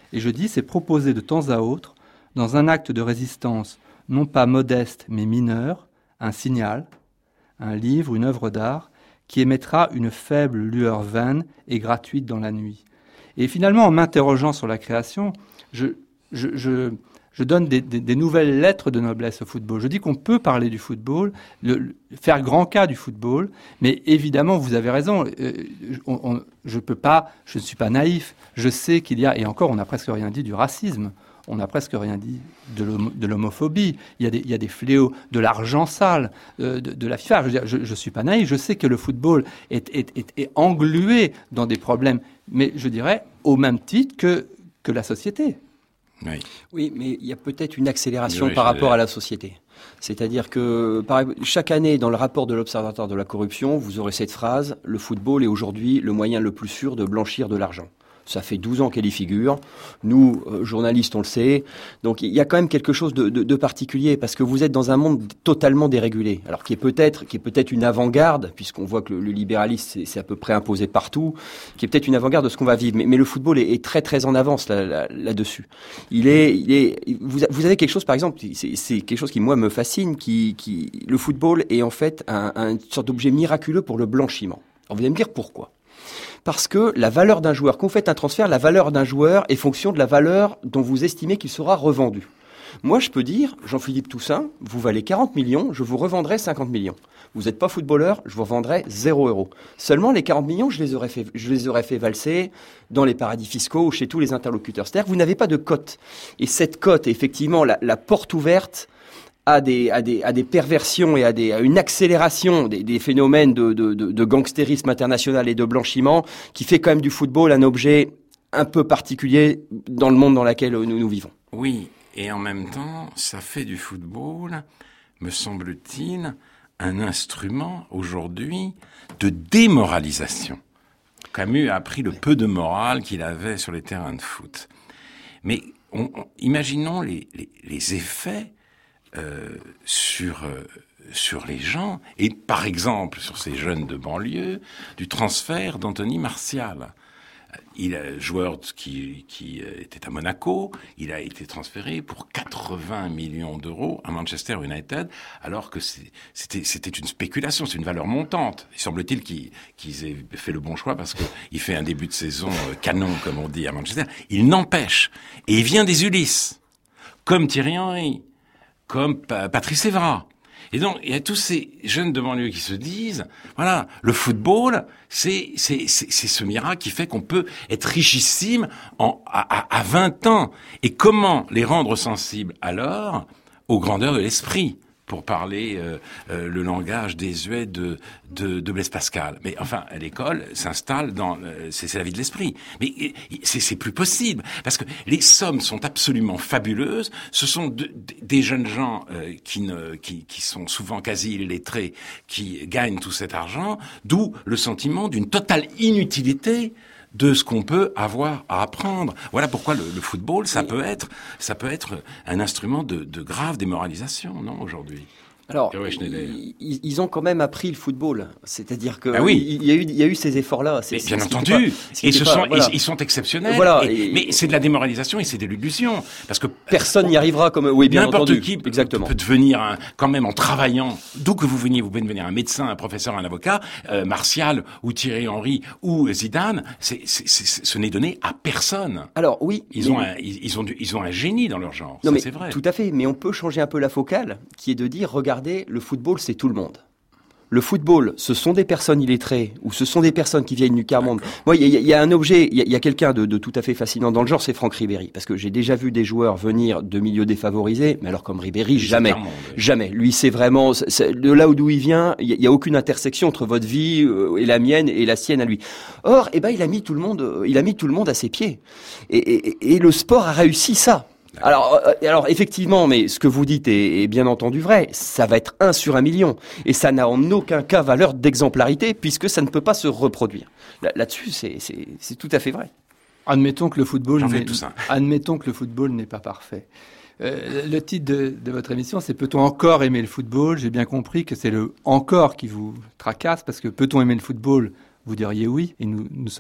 Et je dis, c'est proposer de temps à autre, dans un acte de résistance non pas modeste mais mineur, un signal, un livre, une œuvre d'art, qui émettra une faible lueur vaine et gratuite dans la nuit. Et finalement, en m'interrogeant sur la création, je, je, je, je donne des, des, des nouvelles lettres de noblesse au football. Je dis qu'on peut parler du football, le, le, faire grand cas du football, mais évidemment, vous avez raison, euh, on, on, je peux pas, je ne suis pas naïf, je sais qu'il y a, et encore, on n'a presque rien dit du racisme. On n'a presque rien dit de, l'homo, de l'homophobie. Il y, a des, il y a des fléaux, de l'argent sale, euh, de, de la FIFA. Je ne suis pas naïf. Je sais que le football est, est, est, est englué dans des problèmes, mais je dirais au même titre que, que la société. Oui. oui, mais il y a peut-être une accélération oui, par rapport à la société. C'est-à-dire que par, chaque année, dans le rapport de l'Observatoire de la corruption, vous aurez cette phrase « Le football est aujourd'hui le moyen le plus sûr de blanchir de l'argent ». Ça fait douze ans qu'elle y figure. Nous, euh, journalistes, on le sait. Donc, il y a quand même quelque chose de, de, de particulier parce que vous êtes dans un monde totalement dérégulé. Alors, qui est peut-être, qui est peut-être une avant-garde, puisqu'on voit que le, le libéralisme, c'est, c'est à peu près imposé partout, qui est peut-être une avant-garde de ce qu'on va vivre. Mais, mais le football est, est très, très en avance là, là, là-dessus. Il est, il est, vous, vous avez quelque chose, par exemple, c'est, c'est quelque chose qui, moi, me fascine, qui, qui, le football est en fait un, un une sorte d'objet miraculeux pour le blanchiment. Alors, vous allez me dire pourquoi? Parce que la valeur d'un joueur, quand vous faites un transfert, la valeur d'un joueur est fonction de la valeur dont vous estimez qu'il sera revendu. Moi, je peux dire, Jean-Philippe Toussaint, vous valez quarante millions, je vous revendrai cinquante millions. Vous n'êtes pas footballeur, je vous revendrai zéro euro. Seulement, les quarante millions, je les aurais fait, je les aurais fait valser dans les paradis fiscaux ou chez tous les interlocuteurs. C'est-à-dire que vous n'avez pas de cote. Et cette cote est effectivement la, la porte ouverte à des, à des, à des perversions et à, des, à une accélération des, des phénomènes de, de, de, de gangstérisme international et de blanchiment qui fait quand même du football un objet un peu particulier dans le monde dans lequel nous, nous vivons. Oui, et en même temps, ça fait du football, me semble-t-il, un instrument aujourd'hui de démoralisation. Camus a appris le peu de morale qu'il avait sur les terrains de foot. Mais on, on, imaginons les, les, les effets Euh, sur euh, sur les gens et par exemple sur ces jeunes de banlieue du transfert d'Anthony Martial. Il est joueur qui qui était à Monaco, il a été transféré pour quatre-vingts millions d'euros à Manchester United, alors que c'est, c'était c'était une spéculation, c'est une valeur montante. Il semble-t-il qu'ils qu'ils aient fait le bon choix parce que il fait un début de saison canon comme on dit à Manchester. Il n'empêche, et il vient des Ulysses, comme Thierry Henry, comme Patrice Evra. Et donc, il y a tous ces jeunes de banlieue qui se disent, voilà, le football, c'est, c'est, c'est, c'est ce miracle qui fait qu'on peut être richissime en, à, à vingt ans. Et comment les rendre sensibles alors aux grandeurs de l'esprit, pour parler euh, euh, le langage désuet de, de, de Blaise Pascal. Mais enfin, à l'école, s'installe dans... Euh, c'est, c'est la vie de l'esprit. Mais c'est, c'est plus possible, parce que les sommes sont absolument fabuleuses. Ce sont de, de, des jeunes gens euh, qui, ne, qui, qui sont souvent quasi illettrés, qui gagnent tout cet argent, d'où le sentiment d'une totale inutilité de ce qu'on peut avoir à apprendre. Voilà pourquoi le, le football, ça peut être, ça peut être un instrument de, de grave démoralisation, non, aujourd'hui. Alors, ils, ils ont quand même appris le football, c'est-à-dire que ah oui. il y a eu, il y a eu ces efforts-là. C'est, c'est, bien entendu, pas, et ce pas, sont, voilà. ils sont exceptionnels. Voilà, et, et, mais c'est de la démoralisation et c'est de l'illusion, parce que personne n'y arrivera comme oui, bien n'importe entendu. qui peut, Exactement. peut devenir un, quand même en travaillant. D'où que vous veniez, vous pouvez devenir un médecin, un professeur, un avocat, euh, Martial ou Thierry Henry ou Zidane. C'est, c'est, c'est, ce n'est donné à personne. Alors oui, ils ont, un, ils, ils ont, du, ils ont un génie dans leur genre. Non, ça, mais c'est vrai. Tout à fait, mais on peut changer un peu la focale, qui est de dire regardez, le football, c'est tout le monde. Le football, ce sont des personnes illettrées ou ce sont des personnes qui viennent du quart-monde. Moi, il y, y, y a un objet, il y, y a quelqu'un de, de tout à fait fascinant dans le genre, c'est Franck Ribéry. Parce que j'ai déjà vu des joueurs venir de milieux défavorisés, mais alors comme Ribéry, jamais. Monde, oui. Jamais. Lui, c'est vraiment... C'est, de là d'où il vient, il n'y a, a aucune intersection entre votre vie euh, et la mienne et la sienne à lui. Or, eh ben, il a mis tout le monde, euh, il a mis tout le monde à ses pieds. Et, et, et le sport a réussi ça. Alors, euh, alors effectivement, mais ce que vous dites est, est bien entendu vrai. Ça va être un sur un million, et ça n'a en aucun cas valeur d'exemplarité puisque ça ne peut pas se reproduire. Là, là-dessus, c'est, c'est, c'est tout à fait vrai. Admettons que le football, n'est, admettons que le football n'est pas parfait. Euh, le titre de, de votre émission, c'est peut-on encore aimer le football ? J'ai bien compris que c'est le encore qui vous tracasse parce que peut-on aimer le football ? Vous diriez oui, et nous, nous sommes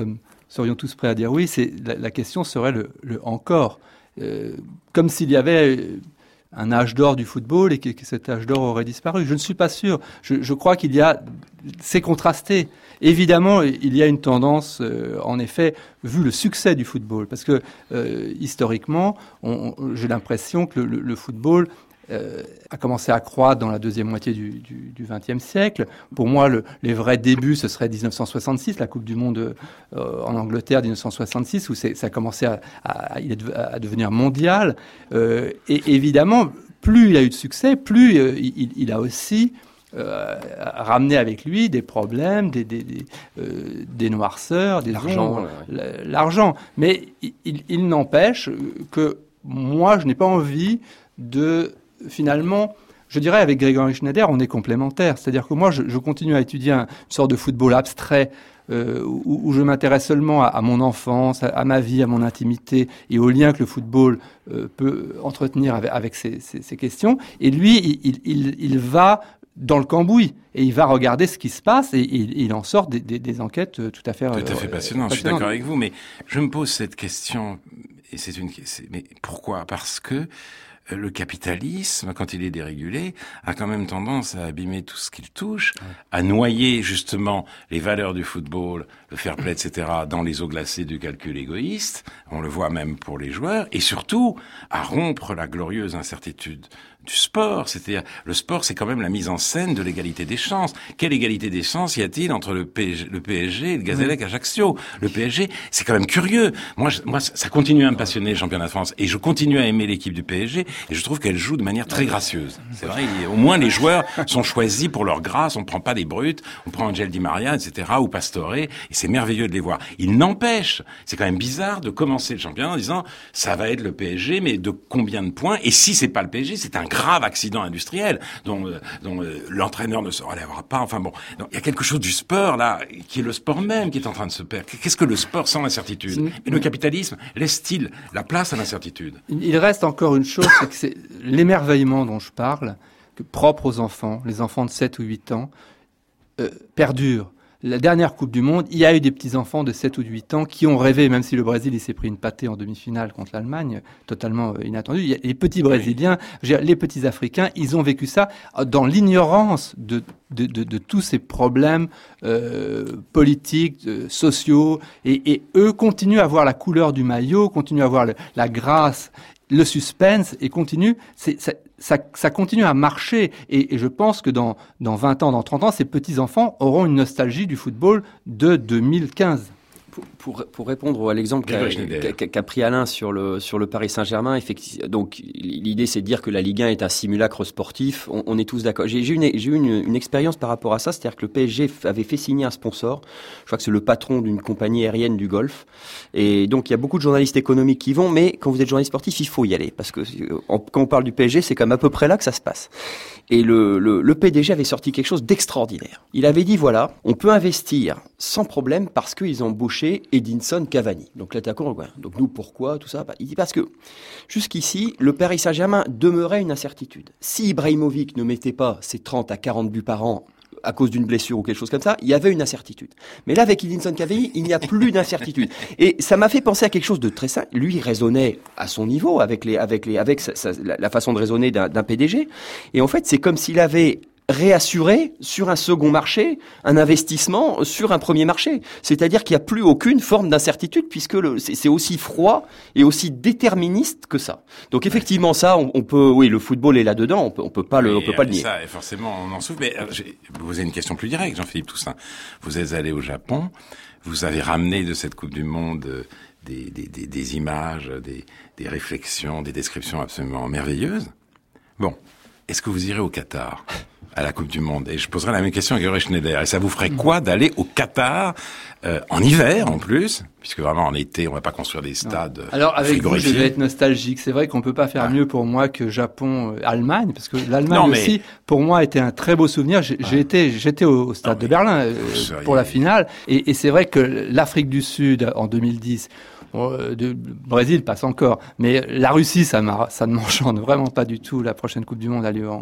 serions tous prêts à dire oui. C'est, la, la question serait le, le encore. Euh, comme s'il y avait un âge d'or du football et que, que cet âge d'or aurait disparu. Je ne suis pas sûr. Je, je crois qu'il y a... C'est contrasté. Évidemment, il y a une tendance, euh, en effet, vu le succès du football. Parce que, euh, historiquement, on, on, j'ai l'impression que le, le football... Euh, a commencé à croître dans la deuxième moitié du, du, du vingtième siècle. Pour moi, le, les vrais débuts, ce serait dix-neuf cent soixante-six, la Coupe du Monde euh, en Angleterre, dix-neuf cent soixante-six, où c'est, ça a commencé à, à, à devenir mondial. Euh, et évidemment, plus il a eu de succès, plus euh, il, il a aussi euh, ramené avec lui des problèmes, des, des, des, euh, des noirceurs, des l'argent, ombres, ouais. l'argent. Mais il, il, il n'empêche que moi, je n'ai pas envie de... Finalement, je dirais avec Grégory Schneider, on est complémentaires. C'est-à-dire que moi, je, je continue à étudier un, une sorte de football abstrait euh, où, où je m'intéresse seulement à, à mon enfance, à, à ma vie, à mon intimité et aux liens que le football euh, peut entretenir avec, avec ces, ces, ces questions. Et lui, il, il, il va dans le cambouis et il va regarder ce qui se passe et il, il en sort des, des, des enquêtes tout à fait tout à fait euh, passionnantes. Je suis d'accord avec vous, mais je me pose cette question et c'est une c'est, mais pourquoi ? Parce que le capitalisme, quand il est dérégulé, a quand même tendance à abîmer tout ce qu'il touche, ouais. à noyer justement les valeurs du football, le fair play, et cetera, dans les eaux glacées du calcul égoïste. On le voit même pour les joueurs. Et surtout, à rompre la glorieuse incertitude du sport. C'est-à-dire, le sport, c'est quand même la mise en scène de l'égalité des chances. Quelle égalité des chances y a-t-il entre le P S G, le P S G et le Gazélec Ajaccio ? Le P S G, c'est quand même curieux. Moi, je, moi, ça continue à me passionner, le championnat de France. Et je continue à aimer l'équipe du P S G. Et je trouve qu'elle joue de manière très gracieuse. C'est vrai, au moins les joueurs sont choisis pour leur grâce. On ne prend pas des brutes. On prend Angel Di Maria, et cetera, ou Pastore. Et c'est merveilleux de les voir. Il n'empêche, c'est quand même bizarre de commencer le championnat en disant, ça va être le P S G, mais de combien de points ? Et si c'est pas le P S G, c'est un grave accident industriel dont, dont euh, l'entraîneur ne se relèvera pas. Enfin bon, donc, il y a quelque chose du sport là qui est le sport même qui est en train de se perdre. Qu'est-ce que le sport sans l'incertitude ? Et le capitalisme laisse-t-il la place à l'incertitude ? Il reste encore une chose, c'est que c'est l'émerveillement dont je parle, que propre aux enfants, les enfants de sept ou huit ans, euh, perdure. La dernière Coupe du Monde, il y a eu des petits-enfants de sept ou huit ans qui ont rêvé, même si le Brésil il s'est pris une pâtée en demi-finale contre l'Allemagne, totalement euh, inattendu. Il y a les petits Brésiliens, oui. Les petits Africains, ils ont vécu ça dans l'ignorance de, de, de, de tous ces problèmes euh, politiques, euh, sociaux, et, et eux continuent à voir la couleur du maillot, continuent à voir le, la grâce, le suspense, et continuent... C'est, c'est, Ça, ça continue à marcher et, et je pense que dans, dans vingt ans, dans trente ans, ces petits-enfants auront une nostalgie du football de deux mille quinze. Pour, pour, pour répondre à l'exemple qu'a, qu'a, qu'a pris Alain sur le, sur le Paris Saint-Germain, effectivement, donc l'idée c'est de dire que la Ligue un est un simulacre sportif, on, on est tous d'accord. J'ai, j'ai, une, j'ai eu une, une expérience par rapport à ça, c'est-à-dire que le P S G avait fait signer un sponsor, je crois que c'est le patron d'une compagnie aérienne du Golfe, et donc il y a beaucoup de journalistes économiques qui vont, mais quand vous êtes journaliste sportif, il faut y aller, parce que en, quand on parle du P S G, c'est comme à peu près là que ça se passe. Et le, le, le P D G avait sorti quelque chose d'extraordinaire. Il avait dit, voilà, on peut investir sans problème parce qu'ils ont embauché Edinson Cavani. Donc l'attaquant, donc nous, pourquoi, tout ça? Il dit parce que jusqu'ici, le Paris Saint-Germain demeurait une incertitude. Si Ibrahimovic ne mettait pas ses trente à quarante buts par an à cause d'une blessure ou quelque chose comme ça, il y avait une incertitude. Mais là, avec Edinson Cavani, il n'y a plus d'incertitude. Et ça m'a fait penser à quelque chose de très simple. Lui, il raisonnait à son niveau, avec les, avec les, avec sa, sa, la façon de raisonner d'un, d'un P D G. Et en fait, c'est comme s'il avait réassurer sur un second marché un investissement sur un premier marché. C'est-à-dire qu'il n'y a plus aucune forme d'incertitude puisque le, c'est, c'est aussi froid et aussi déterministe que ça. Donc effectivement, ça, on, on peut, oui, le football est là-dedans, on peut, on peut pas le, on peut pas le nier. Ça, forcément, on en souffre. Mais euh, je vais vous poser une question plus directe, Jean-Philippe Toussaint. Vous êtes allé au Japon, vous avez ramené de cette Coupe du Monde euh, des, des, des, des images, des, des réflexions, des descriptions absolument merveilleuses. Bon, est-ce que vous irez au Qatar à la Coupe du Monde? Et je poserai la même question à Grégory Schneider. Et ça vous ferait quoi d'aller au Qatar, euh, en hiver en plus, puisque vraiment en été, on va pas construire des stades. Non. Alors avec vous, je vais être nostalgique. C'est vrai qu'on peut pas faire ah. mieux pour moi que Japon, euh, Allemagne, parce que l'Allemagne non, mais... aussi, pour moi, était un très beau souvenir. J'ai, ah. j'ai été, j'étais au, au stade non, de Berlin euh, seriez... pour la finale, et, et c'est vrai que l'Afrique du Sud en deux mille dix. Bon, euh, le Brésil passe encore, mais la Russie, ça, ça ne m'enchante vraiment pas du tout. La prochaine Coupe du Monde a lieu en,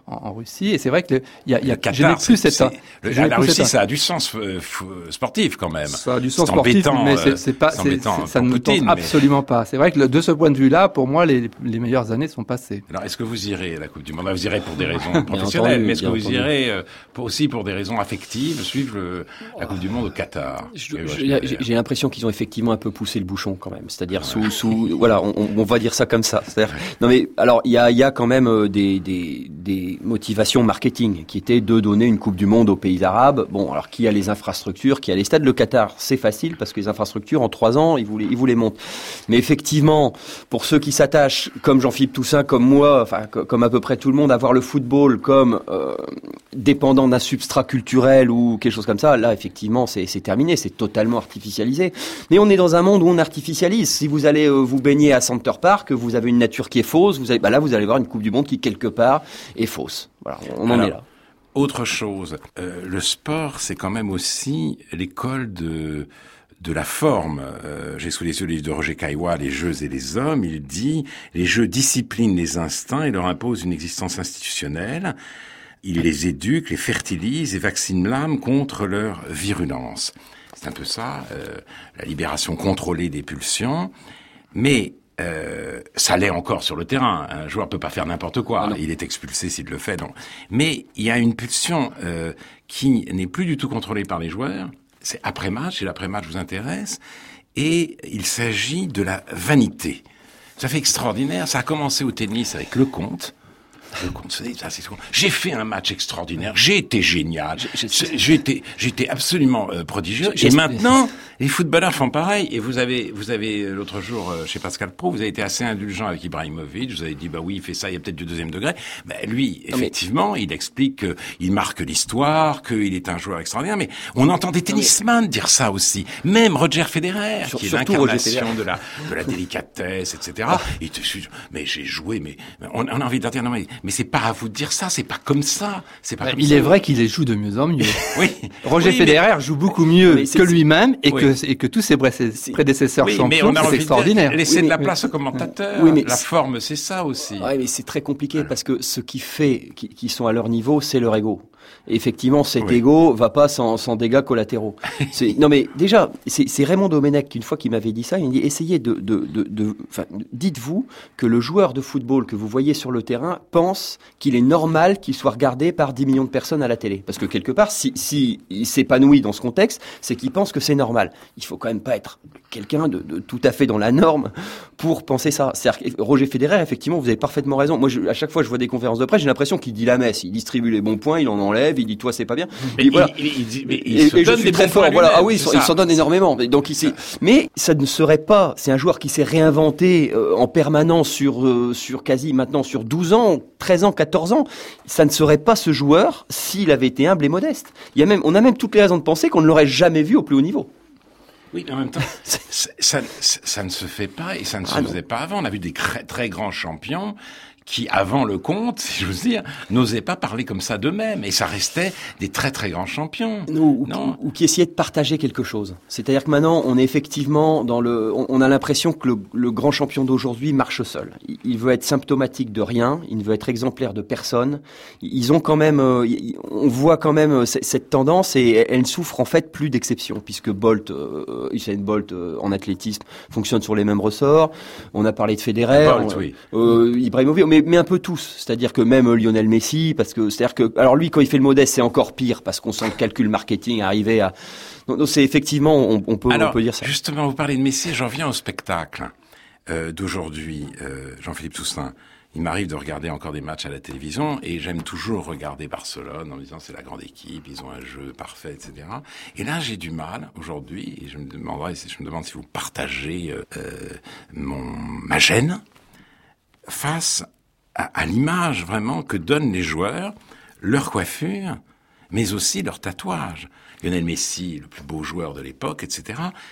en, en Russie. Et c'est vrai que le, y a, y a, Qatar, je n'ai plus cette, c'est, le, la, la plus Russie, cette, ça a du sens euh, sportif quand même. Ça a du sens sportif, mais c'est, c'est pas, c'est, c'est, ça ne me tente mais... absolument pas. C'est vrai que le, de ce point de vue-là, pour moi, les, les meilleures années sont passées. Alors, est-ce que vous irez à la Coupe du Monde? Vous irez pour des raisons professionnelles, entendu, mais est-ce que vous entendu. irez euh, pour, aussi pour des raisons affectives, suivre le, la Coupe du Monde au Qatar? Je, j'ai, j'ai l'impression qu'ils ont effectivement un peu poussé le bouchon quand même. C'est-à-dire ouais. sous, sous, voilà, on, on va dire ça comme ça. C'est-à-dire, ouais. non mais alors il y a, il y a quand même des, des, des motivations marketing qui étaient de donner une Coupe du Monde aux pays arabes. Bon, alors qui a les infrastructures, qui a les stades? Le Qatar, c'est facile parce que les infrastructures en trois ans, ils vous les, ils vous les montent. Mais effectivement, pour ceux qui s'attachent, comme Jean-Philippe Toussaint, comme moi, enfin comme à peu près tout le monde, à voir le football comme euh, dépendant d'un substrat culturel ou quelque chose comme ça, là effectivement c'est, c'est terminé, c'est totalement artificialisé. Mais on est dans un monde où on artificialise. Si vous allez euh, vous baigner à Center Park, vous avez une nature qui est fausse, vous allez, bah là vous allez voir une Coupe du Monde qui quelque part est fausse. Voilà, on Alors, en est là. Autre chose, euh, le sport c'est quand même aussi l'école de de la forme. Euh, j'ai sous les yeux le livre de Roger Caillois, Les Jeux et les Hommes. Il dit « Les jeux disciplinent les instincts et leur imposent une existence institutionnelle. Ils les éduquent, les fertilisent et vaccinent l'âme contre leur virulence. » C'est un peu ça, euh, la libération contrôlée des pulsions. Mais euh, ça l'est encore sur le terrain. Un joueur peut pas faire n'importe quoi. Ah il est expulsé s'il le fait. Donc. Mais il y a une pulsion euh, qui n'est plus du tout contrôlée par les joueurs. C'est après-match, et l'après-match vous intéresse. Et il s'agit de la vanité. Ça fait extraordinaire. Ça a commencé au tennis avec Lecomte. J'ai fait un match extraordinaire, j'ai été génial, j'ai été, j'ai été absolument euh, prodigieux. Et maintenant, les footballeurs font pareil. Et vous avez, vous avez l'autre jour euh, chez Pascal Pro, vous avez été assez indulgent avec Ibrahimovic. Vous avez dit bah oui, il fait ça, il y a peut-être du deuxième degré. Ben lui, effectivement, il explique qu'il marque l'histoire, qu'il est un joueur extraordinaire. Mais on entend des tennisman dire ça aussi. Même Roger Federer, Sur, qui est l'incarnation de la de la délicatesse, et cetera. Il te, mais j'ai joué, mais on, on a envie de dire non mais Mais c'est pas à vous de dire ça, c'est pas comme ça. C'est pas bah, comme il ça. est vrai qu'il les joue de mieux en mieux. oui. Roger oui, Federer mais... joue beaucoup mieux mais que lui-même et oui. que et que tous ses prédécesseurs oui, champions. C'est extraordinaire. Laisser oui, de la mais... place au commentateur. Oui, mais la forme, c'est ça aussi. Oui, mais c'est très compliqué parce que ce qui fait qui, qui sont à leur niveau, c'est leur ego. Et effectivement, cet oui. ego va pas sans, sans dégâts collatéraux. C'est, non, mais déjà, c'est, c'est Raymond Domenech qui, une fois qu'il m'avait dit ça, il m'a dit essayez de, de, de, de, enfin, dites-vous que le joueur de football que vous voyez sur le terrain pense qu'il est normal qu'il soit regardé par dix millions de personnes à la télé. Parce que quelque part, si, si il s'épanouit dans ce contexte, c'est qu'il pense que c'est normal. Il faut quand même pas être quelqu'un de, de tout à fait dans la norme pour penser ça. C'est-à-dire que Roger Federer, effectivement, vous avez parfaitement raison. Moi, je, à chaque fois, je vois des conférences de presse, j'ai l'impression qu'il dit la messe, il distribue les bons points, il en enlève, il dit toi c'est pas bien. Mais il, il, voilà. il, il, mais il et, se et donne je suis des très fort. Voilà. Ah oui, il, il s'en donne énormément. Donc il s'est... Mais ça ne serait pas. C'est un joueur qui s'est réinventé euh, en permanence sur euh, sur quasi maintenant sur douze ans, treize ans, quatorze ans. Ça ne serait pas ce joueur s'il avait été humble et modeste. Il y a même, on a même toutes les raisons de penser qu'on ne l'aurait jamais vu au plus haut niveau. Oui, mais en même temps, ça, ça, ça ne se fait pas et ça ne se ah faisait non. pas avant. On a vu des très, très grands champions qui, avant le compte, si j'ose dire, n'osaient pas parler comme ça d'eux-mêmes. Et ça restait des très très grands champions. Ou, non ou, ou qui essayaient de partager quelque chose. C'est-à-dire que maintenant, on est effectivement dans le... On, on a l'impression que le, le grand champion d'aujourd'hui marche seul. Il, il veut être symptomatique de rien, il veut être exemplaire de personne. Ils ont quand même... Euh, on voit quand même cette tendance et elle souffre en fait plus d'exception, puisque Bolt, euh, Usain Bolt euh, en athlétisme fonctionne sur les mêmes ressorts. On a parlé de Federer, Bolt, on, oui. euh, Ibrahimovic, mais mais un peu tous, c'est-à-dire que même Lionel Messi, parce que c'est-à-dire que alors lui quand il fait le modeste c'est encore pire parce qu'on sent le calcul marketing arriver à donc, donc c'est effectivement on, on peut alors, on peut dire ça. Justement, vous parlez de Messi, j'en viens au spectacle euh, d'aujourd'hui, euh, Jean-Philippe Toussaint. Il m'arrive de regarder encore des matchs à la télévision et j'aime toujours regarder Barcelone en me disant c'est la grande équipe, ils ont un jeu parfait, et cetera. Et là j'ai du mal aujourd'hui et je me demanderais, je me demande si vous partagez euh, mon ma gêne face à, à l'image vraiment que donnent les joueurs, leur coiffure, mais aussi leur tatouage. Lionel Messi, le plus beau joueur de l'époque, et cetera.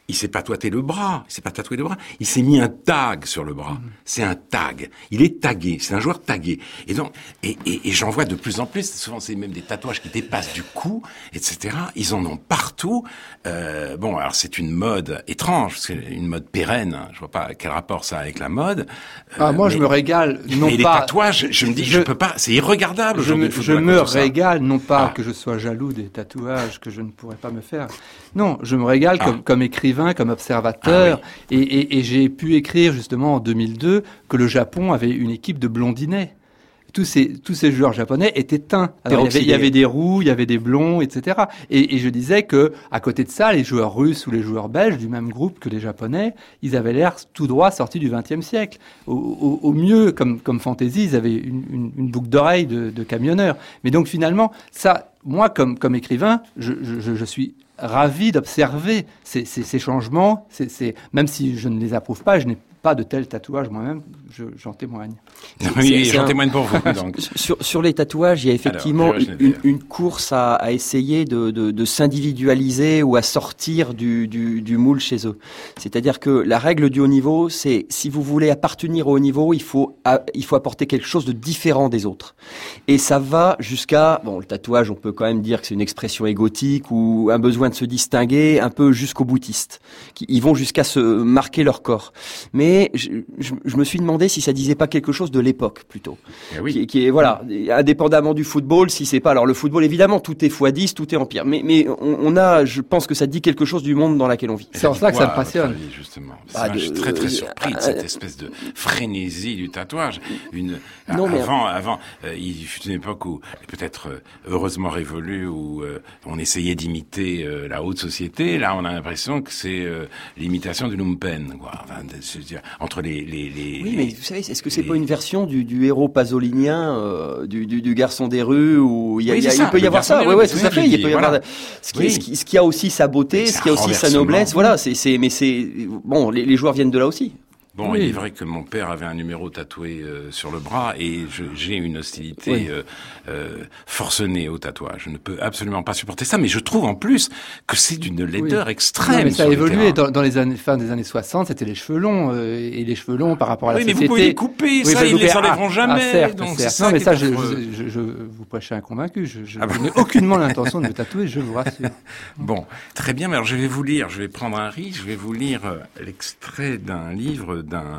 il s'est pas tatoué le bras, il s'est pas tatoué le bras, il s'est mis un tag sur le bras. Mmh. C'est un tag. Il est tagué, c'est un joueur tagué. Et donc, et, et, et j'en vois de plus en plus, souvent c'est même des tatouages qui dépassent du cou, et cetera. Ils en ont partout. Euh, bon, alors c'est une mode étrange, c'est une mode pérenne. Je vois pas quel rapport ça a avec la mode. Euh, ah, moi mais, je me régale, non mais pas... les tatouages, je me dis, je, je peux pas, c'est irregardable. Je me, je me régale, non pas ah. que je sois jaloux des tatouages que je ne pourrais pas me faire. Non, je me régale ah. comme, comme écrivain, comme observateur, ah, oui. et, et, et j'ai pu écrire justement en deux mille deux que le Japon avait une équipe de blondinets. Tous ces, tous ces joueurs japonais étaient teints. Alors, il, y avait, il y avait des roux, il y avait des blonds, et cetera. Et, et je disais que, à côté de ça, les joueurs russes ou les joueurs belges du même groupe que les japonais, ils avaient l'air tout droit sortis du vingtième siècle. Au, au, au mieux, comme, comme fantaisie, ils avaient une, une, une boucle d'oreille de, de camionneur. Mais donc finalement, ça, moi, comme, comme écrivain, je, je, je suis ravi d'observer ces, ces, ces changements. C'est, c'est, même si je ne les approuve pas, je n'ai pas de tels tatouages moi-même, je, j'en témoigne. Oui, j'en un... témoigne pour vous. Donc. sur, sur les tatouages, il y a effectivement Alors, une, une course à, à essayer de, de, de s'individualiser ou à sortir du, du, du moule chez eux. C'est-à-dire que la règle du haut niveau, c'est si vous voulez appartenir au haut niveau, il faut, à, il faut apporter quelque chose de différent des autres. Et ça va jusqu'à, bon, le tatouage, on peut quand même dire que c'est une expression égotique ou un besoin de se distinguer, un peu jusqu'au boutiste. Ils vont jusqu'à se marquer leur corps. Mais Je, je, je me suis demandé si ça disait pas quelque chose de l'époque plutôt, eh oui. qui, qui est voilà, indépendamment du football, si c'est pas alors le football évidemment tout est fois dix, tout est empire, mais mais on, on a, je pense que ça dit quelque chose du monde dans lequel on vit. C'est en cela que ça me passionne. Avis, justement, bah, de, je suis très très surpris de cette espèce de frénésie du tatouage. Une non, mais avant avant euh, il fut une époque où peut-être euh, heureusement révolue où euh, on essayait d'imiter euh, la haute société. Là, on a l'impression que c'est euh, l'imitation du lumpen, quoi. Enfin, de, de, entre les, les, les oui, mais vous savez, est-ce que c'est les... pas une version du, du héros pasolinien, euh, du, du, du garçon des rues, où il y a, oui, y a, il peut y avoir ça, ouais, ouais, tout à fait, il peut y avoir voilà. ce qui, oui. ce qui, ce qui a aussi sa beauté, ce qui a aussi sa noblesse, voilà, c'est, c'est, mais c'est, bon, les, les joueurs viennent de là aussi. Bon, oui. il est vrai que mon père avait un numéro tatoué euh, sur le bras et je, j'ai une hostilité oui. euh, euh, forcenée au tatouage. Je ne peux absolument pas supporter ça, mais je trouve en plus que c'est d'une laideur oui. extrême. Non, mais ça a évolué dans, dans les années fin des années soixante, c'était les cheveux longs euh, et les cheveux longs par rapport à la oui, société. Oui, mais vous pouvez les couper, oui, ça ils les enlèveront jamais. Ah, certes, donc certes. c'est ça non, mais ça, je, je, je, je vous prêchez un convaincu. Je, je, ah bah. je n'ai aucunement l'intention de me tatouer, je vous rassure. Bon, très bien. Mais alors je vais vous lire. Je vais prendre un risque. Je vais vous lire l'extrait d'un livre d'un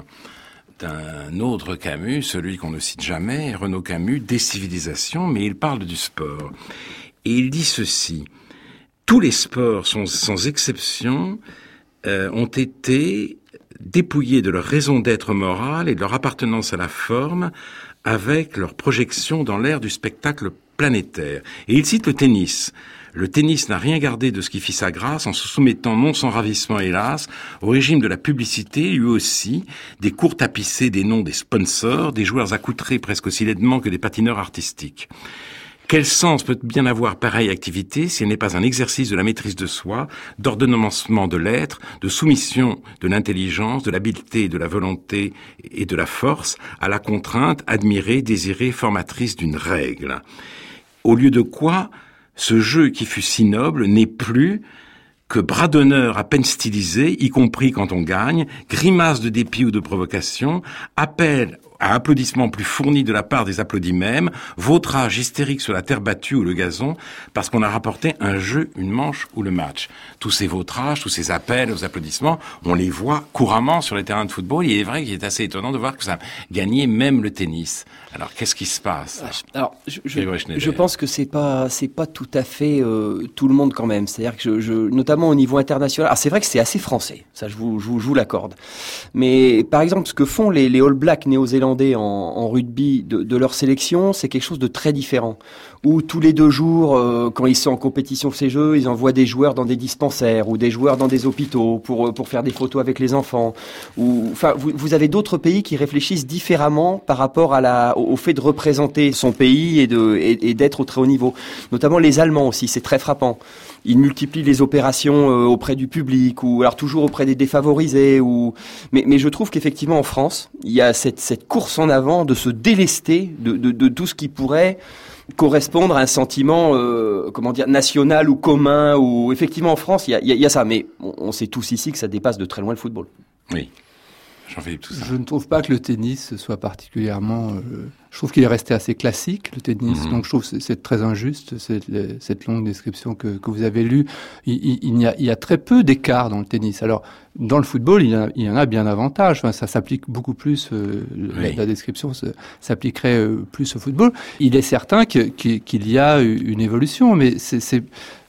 d'un autre Camus, celui qu'on ne cite jamais, Renaud Camus, Décivilisation, mais il parle du sport. Et il dit ceci: tous les sports, sans, sans exception, euh, ont été dépouillés de leur raison d'être morale et de leur appartenance à la forme avec leur projection dans l'ère du spectacle planétaire. Et il cite le tennis. Le tennis n'a rien gardé de ce qui fit sa grâce en se soumettant, non sans ravissement hélas, au régime de la publicité, lui aussi, des cours tapissés des noms des sponsors, des joueurs accoutrés presque aussi laidement que des patineurs artistiques. Quel sens peut bien avoir pareille activité si elle n'est pas un exercice de la maîtrise de soi, d'ordonnancement de l'être, de soumission de l'intelligence, de l'habileté, de la volonté et de la force à la contrainte admirée, désirée, formatrice d'une règle. Au lieu de quoi, ce jeu qui fut si noble n'est plus que bras d'honneur à peine stylisé, y compris quand on gagne, grimace de dépit ou de provocation, appel à applaudissements plus fournis de la part des applaudis mêmes, vautrage hystérique sur la terre battue ou le gazon, parce qu'on a rapporté un jeu, une manche ou le match. Tous ces vautrages, tous ces appels aux applaudissements, on les voit couramment sur les terrains de football. Il est vrai qu'il est assez étonnant de voir que ça a gagné même le tennis. Alors, qu'est-ce qui se passe? Alors, je, je, je pense que c'est pas, c'est pas tout à fait euh, tout le monde quand même. C'est-à-dire que je, je, notamment au niveau international. Alors, c'est vrai que c'est assez français. Ça, je vous, je vous, je vous l'accorde. Mais par exemple, ce que font les, les All Blacks néo-zélandais En, en rugby de, de leur sélection, c'est quelque chose de très différent. Où tous les deux jours, euh, quand ils sont en compétition de ces jeux, ils envoient des joueurs dans des dispensaires ou des joueurs dans des hôpitaux pour pour faire des photos avec les enfants. Ou enfin, vous, vous avez d'autres pays qui réfléchissent différemment par rapport à la au, au fait de représenter son pays et de et, et d'être au très haut niveau. Notamment les Allemands aussi, c'est très frappant. Ils multiplient les opérations euh, auprès du public ou alors toujours auprès des défavorisés. Ou mais mais je trouve qu'effectivement en France, il y a cette cette course en avant de se délester de de, de tout ce qui pourrait correspondre à un sentiment, euh, comment dire, national ou commun. Ou effectivement en France, il y a, y a ça, mais on, on sait tous ici que ça dépasse de très loin le football. Oui. Jean-Philippe Toussaint. Je ne trouve pas que le tennis soit particulièrement... Euh, je trouve qu'il est resté assez classique, le tennis, mmh. donc je trouve que c'est, c'est très injuste, cette, cette longue description que, que vous avez lue. Il, il, il, y a, il y a très peu d'écart dans le tennis. Alors, dans le football, il y, a, il y en a bien davantage. Enfin, ça s'applique beaucoup plus, euh, oui. la, la description se, s'appliquerait euh, plus au football. Il est certain que, qu'il y a une évolution, mais c'est... c'est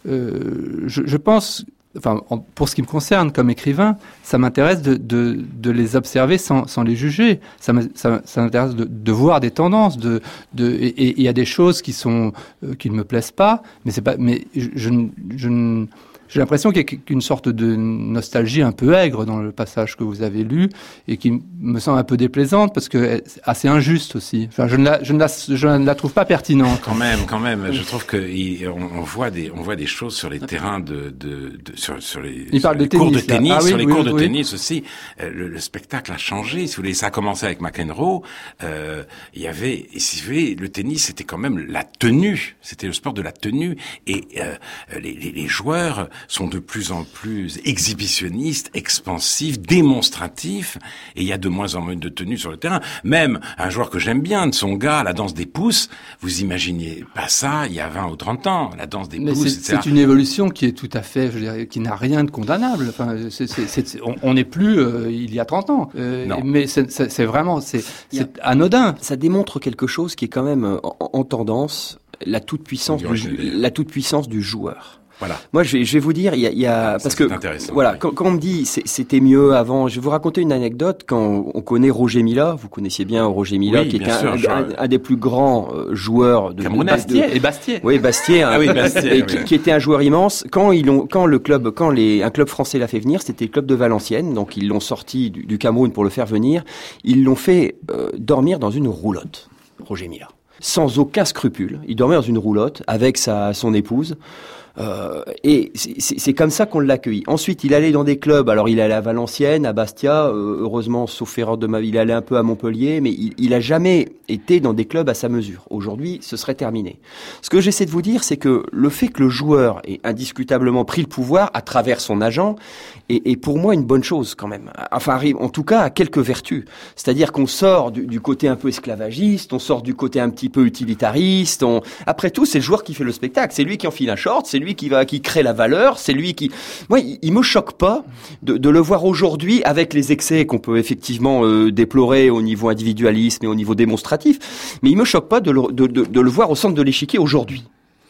euh, je, je pense... Enfin, pour ce qui me concerne comme écrivain, ça m'intéresse de, de, de les observer sans, sans les juger. Ça, ça, ça m'intéresse de, de voir des tendances. De, de, et il y a des choses qui sont euh, qui ne me plaisent pas, mais c'est pas. Mais je, je, je, j'ai l'impression qu'il y a une sorte de nostalgie un peu aigre dans le passage que vous avez lu et qui me semble un peu déplaisante parce que c'est assez injuste aussi. Enfin, je ne la, je ne la, je ne la trouve pas pertinente. Quand même, quand même. Je trouve que il, on, on voit des, on voit des choses sur les terrains de, de, de sur, sur les, il sur parle les de cours tennis, de tennis, ah, oui, sur les oui, cours oui, de oui. tennis aussi. Le, le spectacle a changé. Si vous voulez, ça a commencé avec McEnroe. Euh, il y avait, si vous voulez, le tennis, c'était quand même la tenue. C'était le sport de la tenue. Et euh, les, les, les joueurs sont de plus en plus exhibitionniste, expansif, démonstratif, et il y a de moins en moins de tenue sur le terrain. Même un joueur que j'aime bien, de son gars, la danse des pouces, vous imaginiez pas ça il y a vingt ou trente ans, la danse des mais pouces, c'est, et cetera. C'est une évolution qui est tout à fait, je dirais, qui n'a rien de condamnable. Enfin, c'est, c'est, c'est, on n'est plus euh, il y a trente ans, euh, non. mais c'est, c'est, c'est vraiment, c'est, c'est anodin. Ça démontre quelque chose qui est quand même en, en tendance, la toute puissance du, la toute puissance du joueur. Voilà. Moi, je vais, je vais vous dire, il y a, il y a ah, parce que voilà, oui. quand, quand on me dit c'est, c'était mieux avant, je vais vous raconter une anecdote. Quand on connaît Roger Mila, vous connaissiez bien Roger Mila, oui, qui était sûr, un, je... un, un des plus grands euh, joueurs de Camerounais. Bastier et Bastier. Oui, Bastier, ah, oui, Bastier et, oui. qui, qui était un joueur immense. Quand ils l'ont, quand le club, quand les, un club français l'a fait venir, c'était le club de Valenciennes. Donc ils l'ont sorti du, du Cameroun pour le faire venir. Ils l'ont fait euh, dormir dans une roulotte, Roger Mila, sans aucun scrupule. Il dormait dans une roulotte avec sa son épouse. Euh, et c'est, c'est, c'est comme ça qu'on l'a accueilli. Ensuite, il allait dans des clubs. Alors, il allait à Valenciennes, à Bastia. Euh, heureusement, sauf erreur de ma vie, il allait un peu à Montpellier. Mais il, il a jamais été dans des clubs à sa mesure. Aujourd'hui, ce serait terminé. Ce que j'essaie de vous dire, c'est que le fait que le joueur ait indiscutablement pris le pouvoir à travers son agent est, est pour moi une bonne chose quand même. Enfin, en tout cas, à quelques vertus. C'est-à-dire qu'on sort du, du côté un peu esclavagiste, on sort du côté un petit peu utilitariste. On... Après tout, c'est le joueur qui fait le spectacle. C'est lui qui enfile un short. C'est lui qui va, qui crée la valeur, c'est lui qui... Moi, il, il me choque pas de, de le voir aujourd'hui avec les excès qu'on peut effectivement euh, déplorer au niveau individualisme et au niveau démonstratif, mais il me choque pas de le, de, de, de le voir au centre de l'échiquier aujourd'hui.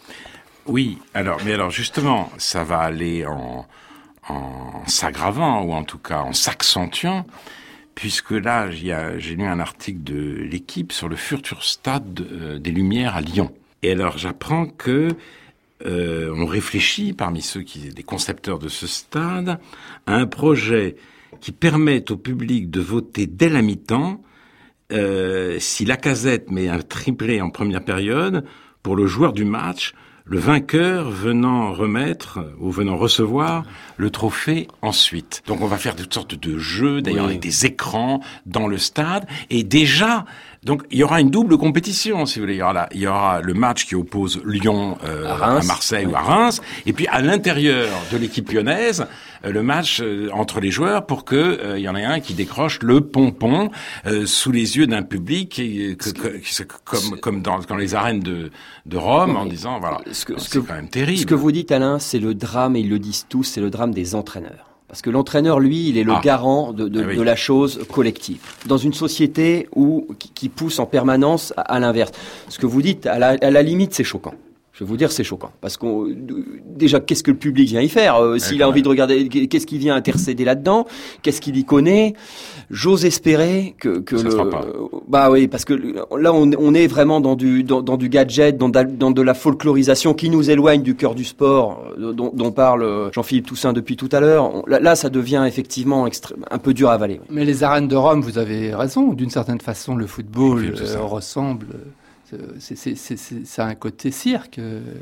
Oui, alors, mais alors justement, ça va aller en, en s'aggravant, ou en tout cas en s'accentuant, puisque là, y a, j'ai lu un article de l'Équipe sur le futur stade euh, des Lumières à Lyon. Et alors, j'apprends que Euh, on réfléchit, parmi ceux qui, des concepteurs de ce stade, à un projet qui permette au public de voter dès la mi-temps euh, si Lacazette met un triplé en première période pour le joueur du match, le vainqueur venant remettre ou venant recevoir le trophée ensuite. Donc on va faire toutes sortes de jeux, d'ailleurs oui. avec des écrans dans le stade, et déjà... Donc il y aura une double compétition, si vous voulez. Il y aura, la, il y aura le match qui oppose Lyon euh, à, à Marseille oui. ou à Reims, et puis à l'intérieur de l'équipe lyonnaise, euh, le match euh, entre les joueurs pour que euh, il y en ait un qui décroche le pompon euh, sous les yeux d'un public, et, que, que, que, comme, comme dans, dans les arènes de, de Rome, oui. en disant voilà, ce que, c'est ce que, quand même terrible. Ce que vous dites, Alain, c'est le drame, et ils le disent tous, c'est le drame des entraîneurs. Parce que l'entraîneur, lui, il est le ah. garant de, de, ah oui. de la chose collective. Dans une société où qui, qui pousse en permanence à, à l'inverse. Ce que vous dites, à la, à la limite, c'est choquant. Je vais vous dire, c'est choquant. Parce qu'on, déjà, qu'est-ce que le public vient y faire euh, S'il a envie de regarder, qu'est-ce qu'il vient intercéder là-dedans? Qu'est-ce qu'il y connaît? J'ose espérer que, que ça le, sera pas. Bah oui, parce que là, on, on est vraiment dans du, dans, dans du gadget, dans, dans de la folklorisation qui nous éloigne du cœur du sport, dont, dont parle Jean-Philippe Toussaint depuis tout à l'heure. Là, là ça devient effectivement extré- un peu dur à avaler. Mais les arènes de Rome, vous avez raison. D'une certaine façon, le football euh, ressemble. C'est, c'est, c'est, c'est, ça a un côté cirque.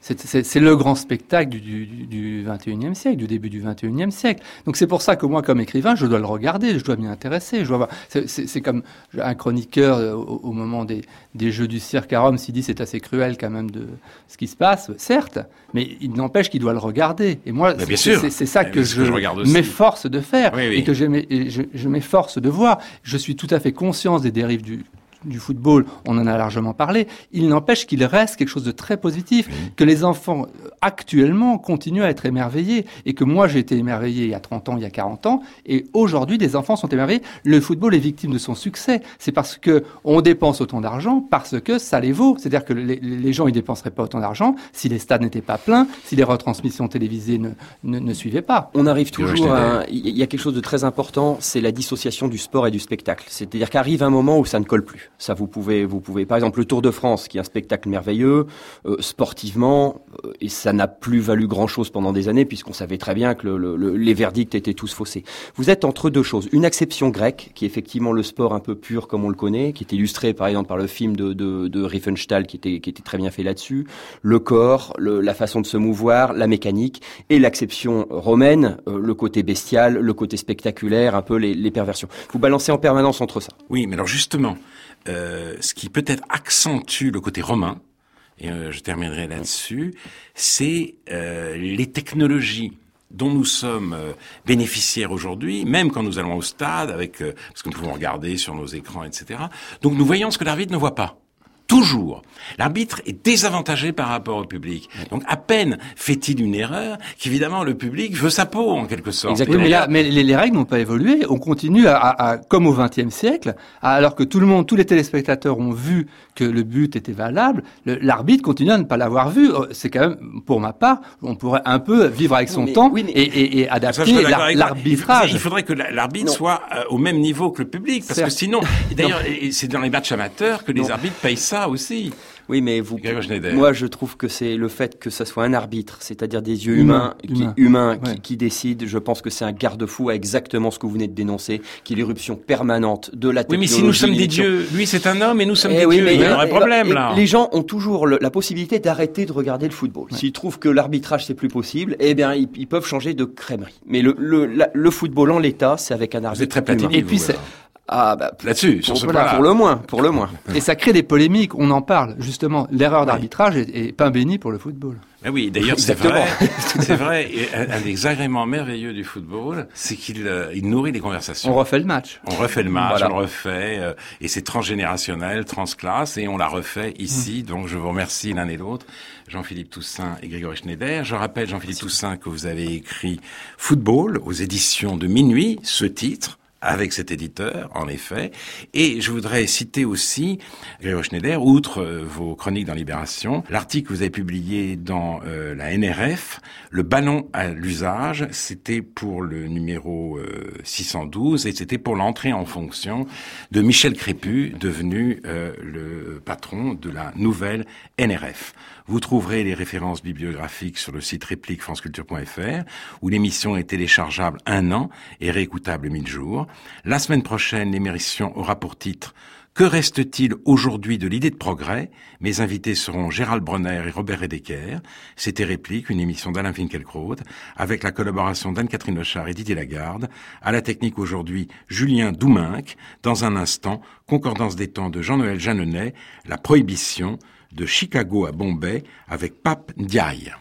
C'est, c'est, c'est le grand spectacle du, du, du vingt et unième siècle, du début du vingt et unième siècle. Donc c'est pour ça que moi, comme écrivain, je dois le regarder, je dois m'y intéresser. Je dois voir. C'est, c'est, c'est comme un chroniqueur au, au moment des, des Jeux du cirque à Rome s'il dit c'est assez cruel quand même de ce qui se passe, certes, mais il n'empêche qu'il doit le regarder. Et moi, c'est, c'est, c'est ça que je, que je m'efforce de faire oui, oui. et que je, je, je m'efforce de voir. Je suis tout à fait conscient des dérives du du football, on en a largement parlé, il n'empêche qu'il reste quelque chose de très positif, mmh. que les enfants actuellement continuent à être émerveillés, et que moi j'ai été émerveillé il y a trente ans, il y a quarante ans, et aujourd'hui des enfants sont émerveillés. Le football est victime de son succès, c'est parce que on dépense autant d'argent, parce que ça les vaut, c'est-à-dire que les, les gens ils dépenseraient pas autant d'argent si les stades n'étaient pas pleins, si les retransmissions télévisées ne, ne, ne suivaient pas. On arrive toujours à... Il y a quelque chose de très important, c'est la dissociation du sport et du spectacle, c'est-à-dire qu'arrive un moment où ça ne colle plus. Ça, vous pouvez, vous pouvez, par exemple, le Tour de France, qui est un spectacle merveilleux, euh, sportivement, euh, et ça n'a plus valu grand-chose pendant des années, puisqu'on savait très bien que le, le, les verdicts étaient tous faussés. Vous êtes entre deux choses. Une acception grecque, qui est effectivement le sport un peu pur comme on le connaît, qui est illustré, par exemple, par le film de, de, de Riefenstahl, qui était, qui était très bien fait là-dessus. Le corps, le, la façon de se mouvoir, la mécanique, et l'acception romaine, euh, le côté bestial, le côté spectaculaire, un peu les, les perversions. Vous balancez en permanence entre ça. Oui, mais alors justement... Euh, ce qui peut-être accentue le côté romain, et euh, je terminerai là-dessus, c'est euh, les technologies dont nous sommes euh, bénéficiaires aujourd'hui, même quand nous allons au stade, avec euh, parce que nous pouvons regarder sur nos écrans, et cetera. Donc nous voyons ce que l'arbitre ne voit pas. Toujours. L'arbitre est désavantagé par rapport au public. Donc, à peine fait-il une erreur qu'évidemment le public veut sa peau, en quelque sorte. Exactement. Oui, mais, là, mais les, les règles n'ont pas évolué. On continue à, à, à comme au vingtième siècle, à, alors que tout le monde, tous les téléspectateurs ont vu que le but était valable, le, l'arbitre continue à ne pas l'avoir vu. C'est quand même, pour ma part, on pourrait un peu vivre avec son non, mais, temps oui, mais, et, et, et adapter l'ar, l'arbitrage. Il faudrait que l'arbitre non. soit euh, au même niveau que le public, parce Certes. que sinon, d'ailleurs, non. c'est dans les matchs amateurs que les non. arbitres payent ça aussi. Oui, mais vous, moi, je trouve que c'est le fait que ça soit un arbitre, c'est-à-dire des yeux humains, humains, qui, humain. humains ouais. qui, qui décident. Je pense que c'est un garde-fou à exactement ce que vous venez de dénoncer, qui est l'éruption permanente de la technologie. Oui, mais si nous sommes des dieux, lui c'est un homme et nous sommes eh des oui, dieux, mais il y a un problème et, là. Les gens ont toujours le, la possibilité d'arrêter de regarder le football. Ouais. S'ils trouvent que l'arbitrage c'est plus possible, eh bien ils, ils peuvent changer de crèmerie. Mais le, le, la, le football en l'état, c'est avec un arbitre. Vous êtes très platinique. Et puis c'est Ah bah là-dessus, sur ce voilà, point-là. Pour le moins, pour le moins. Et ça crée des polémiques, on en parle justement. L'erreur d'arbitrage est, est pain béni pour le football. Mais oui, d'ailleurs c'est vrai, c'est vrai. Et un, un des agréments merveilleux du football, c'est qu'il euh, il nourrit les conversations. On refait le match. On refait le match, voilà. on le refait, euh, et c'est transgénérationnel, transclasse, et on l'a refait ici. Mmh. Donc je vous remercie l'un et l'autre, Jean-Philippe Toussaint et Grégory Schneider. Je rappelle, Jean-Philippe Merci. Toussaint, que vous avez écrit Football aux éditions de Minuit, ce titre, avec cet éditeur, en effet. Et je voudrais citer aussi, Grégory Schneider, outre euh, vos chroniques dans Libération, l'article que vous avez publié dans euh, la N R F, Le ballon à l'usage, c'était pour le numéro euh, six cent douze, et c'était pour l'entrée en fonction de Michel Crépu, devenu euh, le patron de la nouvelle N R F. Vous trouverez les références bibliographiques sur le site réplique franceculture point f r, où l'émission est téléchargeable un an et réécoutable mille jours. La semaine prochaine, l'émission aura pour titre « Que reste-t-il aujourd'hui de l'idée de progrès ?» Mes invités seront Gérald Bronner et Robert Redeker. C'était Réplique, une émission d'Alain Finkielkraut, avec la collaboration d'Anne-Catherine Lochard et Didier Lagarde. À la technique aujourd'hui, Julien Douminc. Dans un instant, Concordance des temps de Jean-Noël Jeanneney, La prohibition, de Chicago à Bombay, avec Pape Ndiaye.